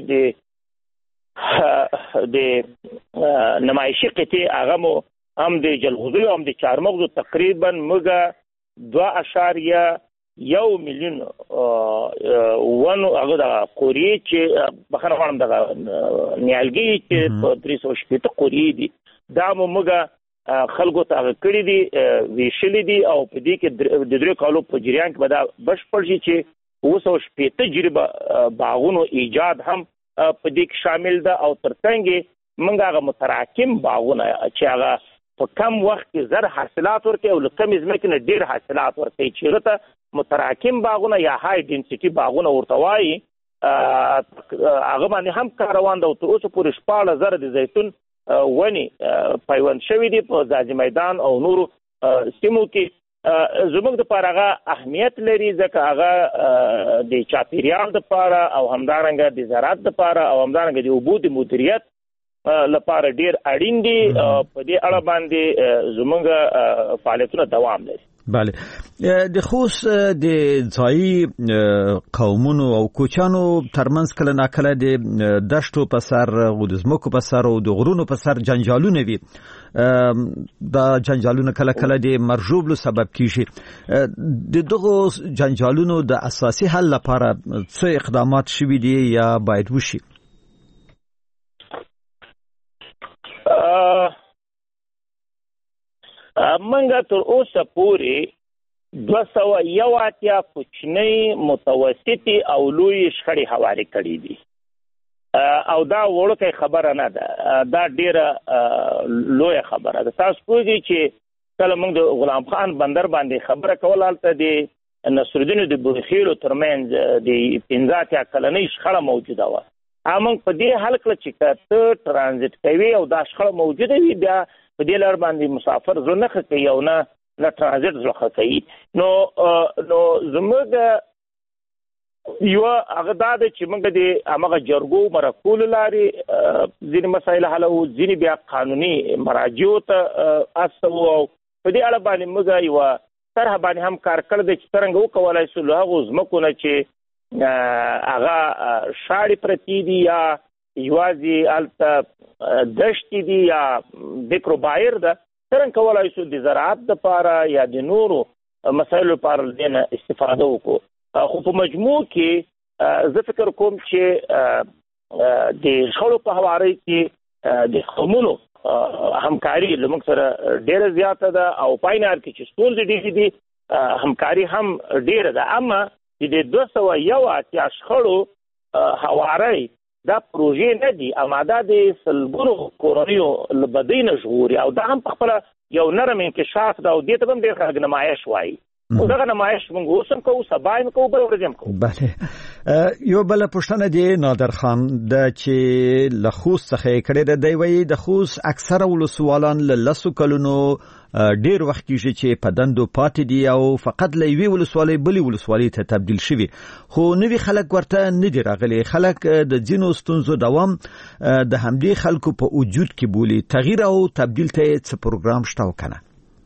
د نمایشي قطعې هغه مو هم د جلغوزیو هم د چهارمغزو تقریبا موږ 2.1 میلیون ونو هغه د قوریې چې بخښنه غواړم دغه نیالګي چې په 360 قوریې دي دا مو موږ خلکو ته هغه کړي دي ویشلي دي او په دې کې د 3 کالو په جریان کې به دا بشپړ شي چې 260 جریبه باغونو ایجاد هم په دې کې شامل ده. او ترڅنګ موږ هغه متراکم باغونه چې هغه په کم وخت کې زر حاصلات ورکوي او له کمې ځمکې نه ډېر حاصلات ورکوي چې هغه ته متراکم باغونه یا های ډینسټي باغونه ورته وایي، هغه باندې هم کار روان ده. او تر اوسه پورې 14,000 د زیتون ونی پیوند شوي دي په ځاځي میدان او نورو سیمو کې. زموږ دپاره هغه اهمیت لري ځکه هغه د چاپیریال دپاره او همدارنګه د زراعت دپاره او همدارنګه د اوبو د مدیریت لپاره ډیر اړین دي. په دې اړه باندې زموږ فعالیتونه دوام لري. بله، د خوست د ځایي قومونو او کوچانو ترمنځ کله ناکله د دشتو په سر او د ځمکو په سر او د غرونو په سر جنجالونه وي. دا جنجالونه کله کله د مرجوبلو سبب کیږي. د دغو جنجالونو د اساسي حل لپاره څه اقدامات شوي دي یا باید وشي؟ منګه تر اوسه پورې 281 کوچنۍ متوسطي او لوی شخړې حواله کړې دي او دا وړوکه خبره نه ده، دا ډیره لوی خبره ده. تاسو پوهیږئ چې کله موږ د غلام خان بندر باندې خبره کول، هلته د نصرالدین د بوخیلو ترمنځ د 15 کلنۍ شخړه موجوده وه. موږ په دې حل کړه چې ته ترانزیت کوي او دا شخړه موجوده وي، بیا په دې لار باندې مسافر زړه نه ښه کوي او نه ترانزیت زړه ښه کوي. نو زموږ یو هغه دا ده چې موږ د همغه جرګو مرکو له لارې ځینې مسایل حلوو، ځینې بیا قانوني مراجعو ته استوو او په دې اړه باندې موږ یوه طرحه باندې هم کار کړی دی چې څرنګه وکولای شو له هغو ځمکو نه چې هغه شاړې پرتې دي یا یوازې هلته دشتې دي یا بکر و بایر ده، څرنګه کولای شو د زراعت دپاره یا د نورو مسایلو لپاره له دې نه استفاده وکړو. خو په مجموع کې زه فکر کوم چې د شخړو په هوارۍ کې د قومونو همکاري له موږ سره ډېره زیاته ده او پاینار کې چې ستونزې ډېرې دي همکاري هم ډېره ده. اما د 201 شخړو هوارۍ دا پروژې نه دي، اما دا د سلګونو کورنیو له بدۍ نه ژغوري او دا هم په خپله یو نرم انکشاف ده او دې ته به هم ډېر خلک نمایش وایي. دغه نمایش موږ اوس هم کوو، سبا هم کوو، بله ورځ هم کوو. بله. یو بله پوښتنه دی نادر خان ده چې له خوست څخه یې کړې ده. دی وایي د خوست اکثره ولسوالان له 10 کلونو ډېر وخت کېږي چې په دندو پاتې دي او فقط له یوې ولسوالۍ بلې ولسوالۍ ته تبدیل شوي، خو نوي خلک ورته نه دي راغلي. خلک د ځینو ستونزو دوام د همدې خلکو په وجود کې بولي. تغییر او تبدیل ته څه پروګرام شته او که نه؟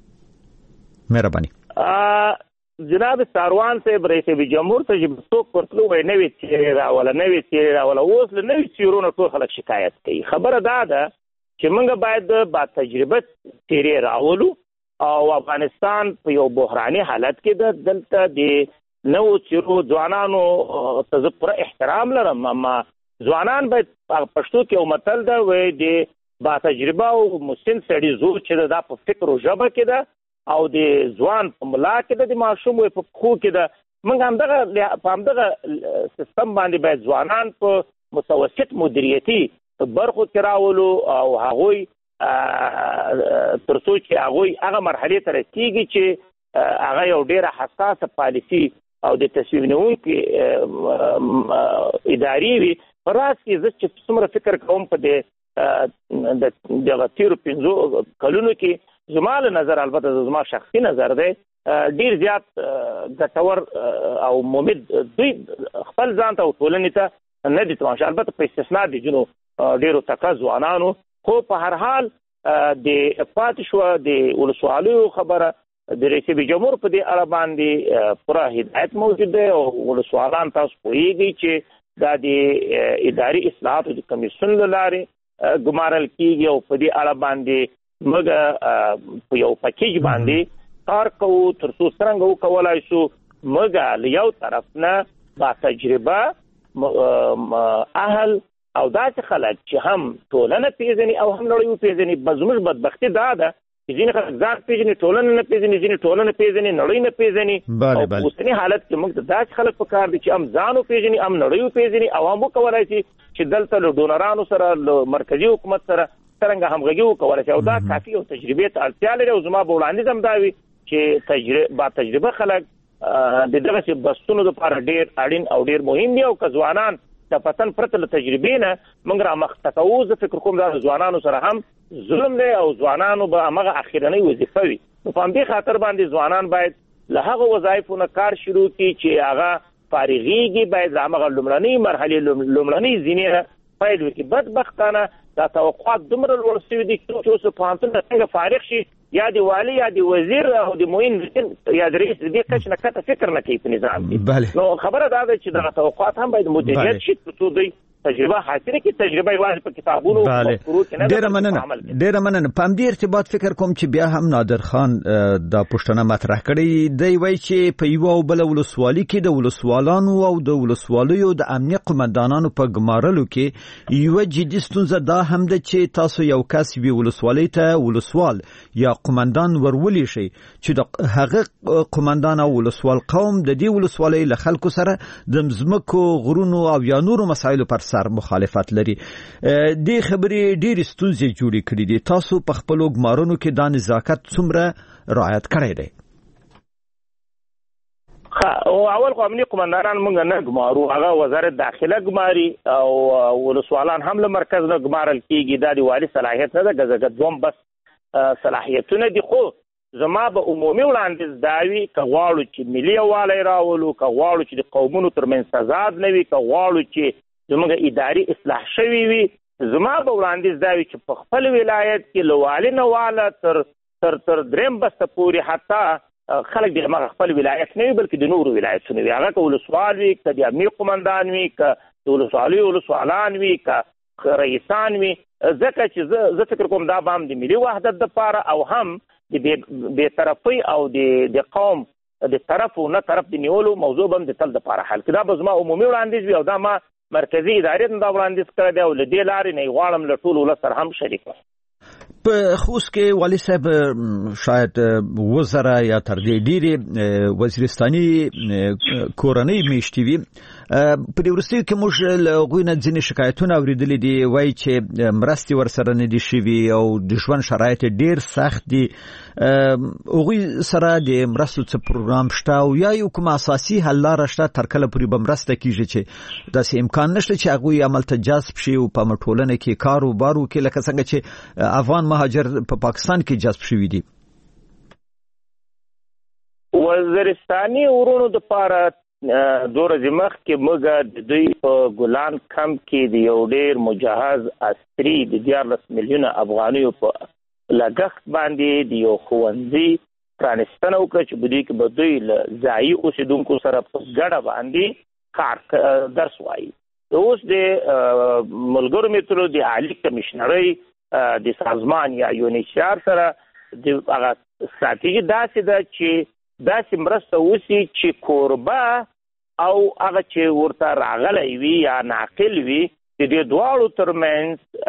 مهرباني. جناب ساروان صاحب رئیس جمهور ته چې څوک ورتلو وایي نوې څېرې راوله. اوس له نوې څېرو نه ټول خلک شکایت کوي. خبره دا ده چې موږ باید با تجربه څېرې راولو او افغانستان په یو بحراني حالت کې ده. دلته د نوو څېرو ځوانانو ته زه پوره احترام لرم، اما ځوانان باید پښتو کې یو متل ده وایي د با تجربه او مسن سړي زور چې دا په فکر او ژبه کې ده او د ځوان په ملا کې ده، د ماشوم په پښو کې ده. موږ په همدغه سیستم باندې باید ځوانان په متوسط مدیریتي برخو کې راولو او هغوی تر څو چې هغوی هغه مرحلې ته رسېږي چې هغه یو ډېره حساسه پالیسي او د تصمیم نیونکي ادارې وي. په راز کې زه چې څومره فکر کوم په دغه تېرو 15 کلونو کې زما له نظر، البته زما شخصي نظر دی، ډېر زیات ګټور او مفید دوی خپل ځان ته او ټولنې ته نه دي تماشا، البته په استثنا د ځینو ډېرو تکړه ځوانانو. خو په هر حال د پاتې شوه د ولسوالیو خبره د رئیس جمهور په دې اړه باندې پوره هدایت موجود دی او ولسوالان تاسو پوهېږئ چې دا د اداري اصلاحاتو د کمیسیون له لارې ګمارل کېږي او په دې اړه باندې موږ په یو پکیج باندې کار کوو تر څو څرنګه وکولای شو موږ له یو طرف نه با تجربه اهل او داسې خلک چې هم ټولنه پیژني او هم نړۍ وپیژني. زموږ بدبختي دا ده چې ځینې خلک ځان پیژني، ټولنه نه پیژني، ځینې ټولنه پیژني، نړۍ نه پیژني. او په اوسني حالت کې موږ ته داسې خلک پکار دي چې هم ځان وپیژني، هم نړۍ وپیژني او هم وکولای شي چې دلته له ډونرانو سره له مرکزي حکومت سره څرنګه همغږي وکولای شي. او دا کافي او تجربې ته اړتیا لري او زما به وړاندیز هم دا وي چې با تجربه خلک د دغسې بحثونو لپاره ډېر اړین او ډېر مهم دي. او که ځوانان د پتن پرته له تجربې نه موږ رامخته کوو، زه فکر کوم دا ځوانانو سره هم ظلم دی او ځوانانو به همغه اخرنۍ وظیفه وي. نو په همدې خاطر باندې ځوانان باید له هغه وظایفو نه کار شروع کړي چې هغه فارغېږي، باید همغه لومړنۍ مرحلې لومړنۍ زینې نه پیل وکړي. بدبختانه دا توقعات دومره لوړ شوي دي چې اوس پوهنتون نه څنګه فارغ شي، یا د والي یا د وزیر او د معین یا د رئیس د دې کچ نه کته فکر نه کوي په نظام کې. نو خبره دا ده چې دغه توقعات هم باید مدیریت شي تر څو دوی تجربه حاصله کړي. تجربه یوازې په کتابونو او فکرو کې نه ده. ډېره مننه. په همدې ارتباط فکر کوم چې بیا هم نادر خان دا پوښتنه مطرح کړې. دی وایي چې په یوه او بله ولسوالي کې د ولسوالانو او د ولسوالیو د امنیه قومندانانو په ګمارلو کې یوه جدي ستونزه دا هم ده چې تاسو یو کس یوې ولسوالۍ ته ولسوال یا قومندان ورولې شي چې د هغه قومندان او ولسوال قوم د دې ولسوالۍ له خلکو سره د مځمکو، غرونو او یا نورو مسایلو پر سر مخالفت لري. دې خبرې ډېرې ستونزې جوړې کړې دي. تاسو په خپلو ګمارنو کې دا نزاکت څومره رعایت کړی دی؟ او اول خو امنیه قومندانان موږ نه ګمارو، هغه وزارت داخله ګماري او ولسوالان هم له مرکز نه ګمارل کیږي. دا د والي صلاحیت نه ده، ګزګ دوم بس صلاحیتونه دي. خو زما به عمومي وړاندیز دا وي که غواړو چې ملي یووالی راولو، که غواړو چې د قومونو ترمنځ تضاد نه وي، که غواړو چې زموږ اداري اصلاح شوي وي، زما به وړاندیز دا وي چې په خپل ولایت کې له والي نه واله تر دریم بسته پورې حتی خلک د هغه خپل ولایت نه وي بلکې د نورو ولایتونو وي، هغه که ولسوال وي، که د امنیه قومندان وي، که د ولسوالان وي، که رئیسان وي. ځکه چې زه فکر کوم دا به هم د ملي وحدت دپاره او هم د بېطرفۍ او د قوم د طرف او نه طرف د نیولو موضوع به هم د تل دپاره حل کړي. دا به زما عمومي وړاندیز وي او دا ما مرکزي ادارې ته دا وړاندیز کړی دی او له دې لارې نه یې غواړم له ټول ولس سره هم شریک کړم. په خوست کې والي صاحب شاید وزره یا تر دې ډېرې وزیرستاني کورنۍ میشتې وي. په دې وروستیو کې موږ له هغوی نه ځینې شکایتونه اورېدلي دي، وایي چې مرستې ورسره نه دي شوي او د ژوند شرایط ډېر سخت دي. هغوی سره د مرستو څه پروګرام شته او یا یو کومه اساسي حل لاره شته تر کله پورې به مرسته کېږي چې داسې امکان نشته چې هغوی عمل ته جذب شي او په ټولنه کې کار و بار وکړي لکه څنګه چې افغان مهاجر په پاکستان کې جذب شوي دي؟ وزیرستاني ورونو دپاره دوه ورځې مخکې موږ د دوی په ګلان کمپ کې د یو ډېر مجهز عسکري د 14 میلیونه افغانیو په لګښت باندې د یو ښوونځي پرانستنه وکړه چې په دې کې به دوی له ځایي اوسېدونکو سره په ګډه باندې درس وایي. اوس د ملګرو ملتونو د عالي کمیشنرۍ د سازمان یا یونیسیار سره د هغه ستراتیژي داسې ده چې داسې مرسته وشي چې کوربه او هغه چې ورته راغلی وي یا ناقل وي د دې دواړو ترمنځ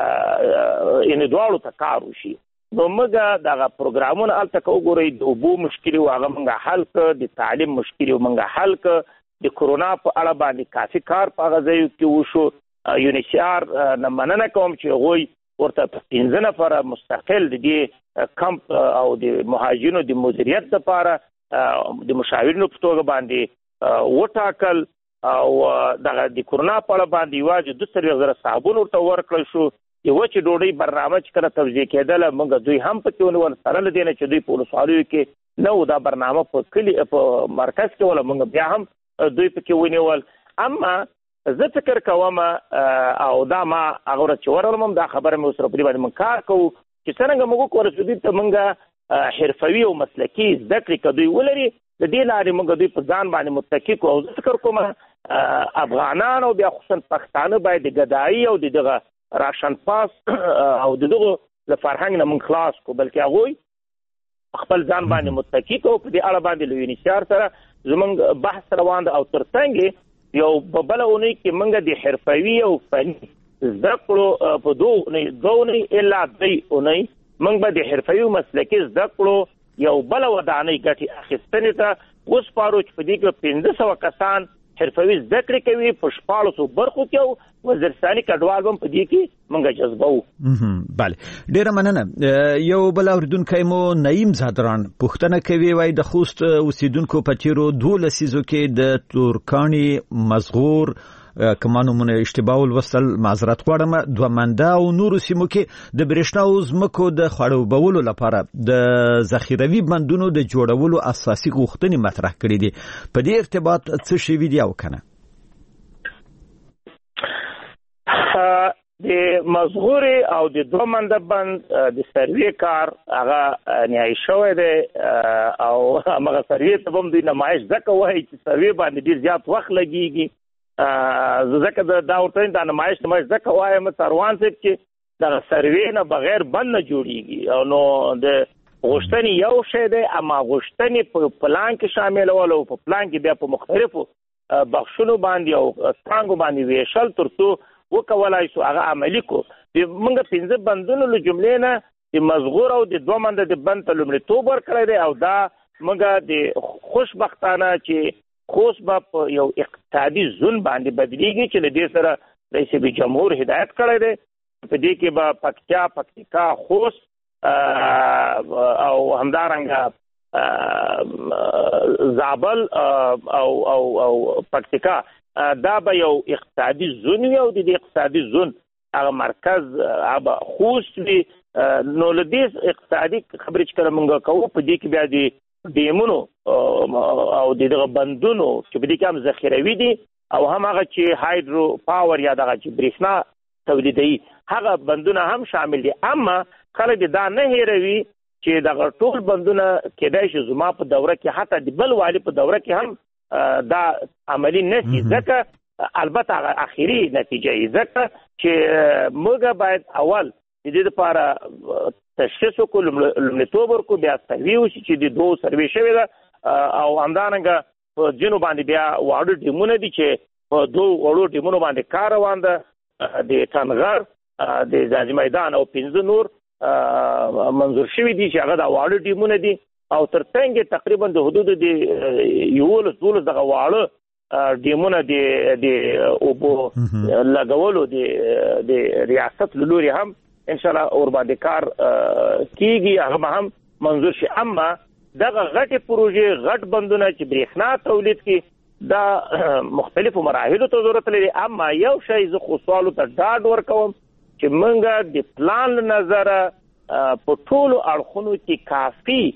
یعنې دواړو ته کار وشي. نو موږ دغه پروګرامونه هلته که وګورئ د اوبو مشکل و هغه موږ حل کړ، د تعلیم مشکل و موږ حل کړ، د کرونا په اړه باندې کافي کار په هغه ځایو کې وشو. یونیسیار نه مننه کوم چې هغوی ورته 15 نفره مستقل د دې کمپ او د مهاجرینو د مدیریت لپاره د مشاورینو په توګه باندې وټاکل او دغه د کرونا په اړه باندې یوازې 2,000 صابون ورته ورکړل شو. یو چې ډوډۍ برنامه چې کله توزیع کېدله موږ دوی هم پکې ونیول، سره له دې نه چې دوی په ولسوالیو کې نه و دا برنامه په مرکز کې وله موږ بیا هم دوی پکې ونیول. اما زه فکر کوم او دا ما هغه ورځ چې ورغلم هم دا خبره مې ورسره په دې باندې موږ کار کوو چې څرنګه موږ وکړو دوی ته موږ حرفوي او مسلکي زده کړې که دوی ولري د دې لارې موږ دوی په ځان باندې متکي کړو. او زه فکر کوم افغانان او بیا خصوصا پښتانه باید د ګدایي او د دغه راشن پاس او د دغو له فرهنګ نه موږ خلاص کړو، بلکې هغوی خپل ځان باندې متکي کړو. په دې اړه باندې له یونیسیار سره زموږ بحث روان ده او تر څنګ یو په بله اونۍ کې موږ د حرفوي او فني زده کړو په دوه اونۍ الا 3 اونۍ موږ به د حرفوي مسلکي زده کړو یو بله ودانۍ ګټې اخیستنې ته وسپارو چې په دې کې 1500 کسان حرفوي زده کړې کوي په 1400 برخو کې او وزیرستاني کډوال هم په دې کې موږ جذبوو. بله ډېره مننه. یو بل اورېدونکی مو نعیم زادران پوښتنه کوي، وایي د خوست اوسېدونکو په تېرو 12 لسیزو کې د تورکاڼي مزغور کمانومونه اشتباه ولوستل معذرت غواړم دومنده او نورو سیمو کې د برېښنا او ځمکو د خړوبولو لپاره د ذخیروي بندونو د جوړولو اساسي غوښتنې مطرح کړې دي. په دې ارتباط څه شوي دي او کنه؟ د مزغوري او د دومنده بند د سروې کار هغه نهایي شوی دی او هغه سروې ته هم دوی نمایش ځکه وایي چې سروې باندې ډېر زیات وخت لګېږي. ځکه دا ورته دا نمایش ځکه وایم سروان صاحب چې دغه سروې نه بغیر بند نه جوړېږي. او نو د غوښتنې یو شی دی، اما غوښتنې په پلان کې شاملول او په پلان کې بیا په مختلفو بخشونو باندې او څانګو باندې ویشل تر څو وکولای شو هغه عملي کو. موږ 15 بندونو له جملې نه د مزغور او د دومنده د بند ته لومړیتوب ورکړی دی او دا موږ د خوشبختانه چې خوست به په یو اقتصادي زون باندې بدلیږي چې له دې سره رئیس جمهور هدایت کړی دی. په دې کې به پکتیکا، خوست او همدارنګه زابل او پکتیکا دا به یو اقتصادي زون وي او د اقتصادي زون هغه مرکز هغه خوست وي. نو لدې اقتصادي خبرې چې کله مونږ کوو په دې کې بیا د ډیمونو او دغه بندونو چې په دې کې هم ذخیروي دي او هم هغه چې هایدرو پاور یا دغه چې برېښنا تولیدوي هغه بندونه هم شامل دي. اما خلک دا نه هیروي چې دغه ټول بندونه کېدای شي زما په دوره کې حتی د بل والي په دوره کې هم دا عملی نشي، ځکه البته اخیری نتیجه یې ځکه چې موږ باید اول د دې لپاره تشخیص وکړو، لومړیتوب ورکړو، بیا سروي وشي چې د دوه سروي شوې ده او همدارنګه په ځینو باندې بیا واړه ټیمونه دي چې په دوه وړو ټیمونو باندې کار روان ده، د ټنغر، د ځاځي میدان او 15 نور منظور شوي دي چې هغه د واړه ټیمونه دي او ترڅنګ تقریبا د حدود د 11 دغه واړه ټیمونه د اوبو لګولو د ریاست لوري هم ان شاء الله اور باندې کار کیږي، هغه هم منظور شي. اما دغه غټي پروژې غټ بندونه چې برېښنا تولید کی دا مختلفو مراحلو ته ضرورت لري. اما یو شی زه خو سوالو ته ډاډ ورکوم چې موږ د پلان له نظره په ټولو اړخونو کې کافي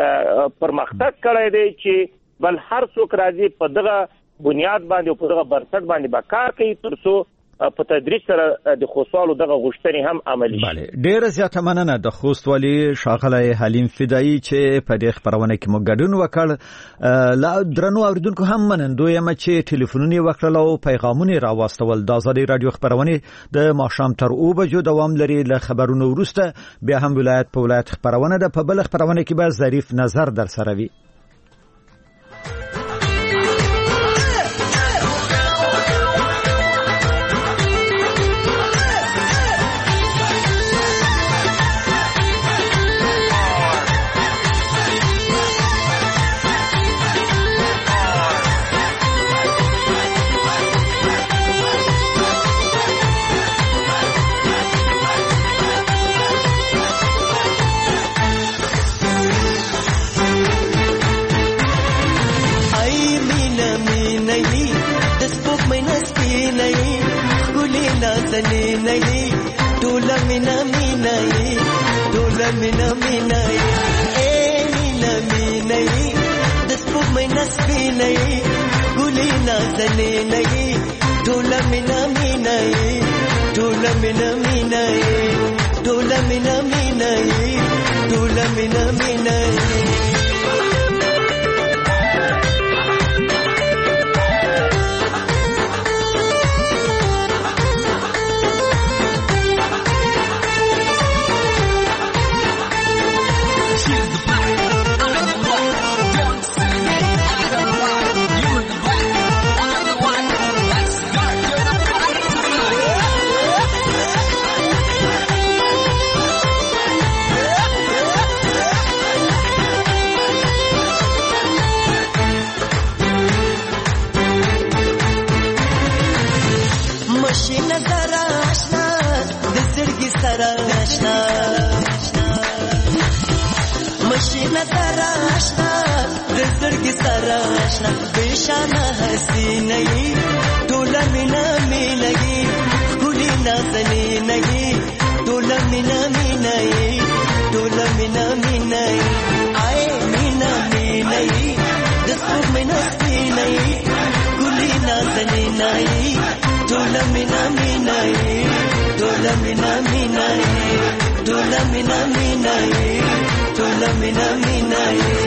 پرمختګ کړی دی چې بل هر څوک راځي په دغه بنیاد باندې او په دغه برسټ باندې به کار کوي ترڅو په تدریج سره د خوستوالو دغه غوښتنې هم عملي شي. بله، ډیره زیاته مننه د خوستوالي ښاغلی حلیم فدایي چې په دې خبرونه کې مو ګډون وکړ. لا درنو اوریدونکو هم منندوی یم چې ټلیفونونه وکړل او پیغامونه راوستول. د آزادي رادیو خبرونه د ماښام تر 2 بجو دوام لري. له خبرونو وروسته بیا هم ولایت په ولایت خبرونه ده. په بل خبرونه کې به ظریف نظر در سره وي. Tola mina mina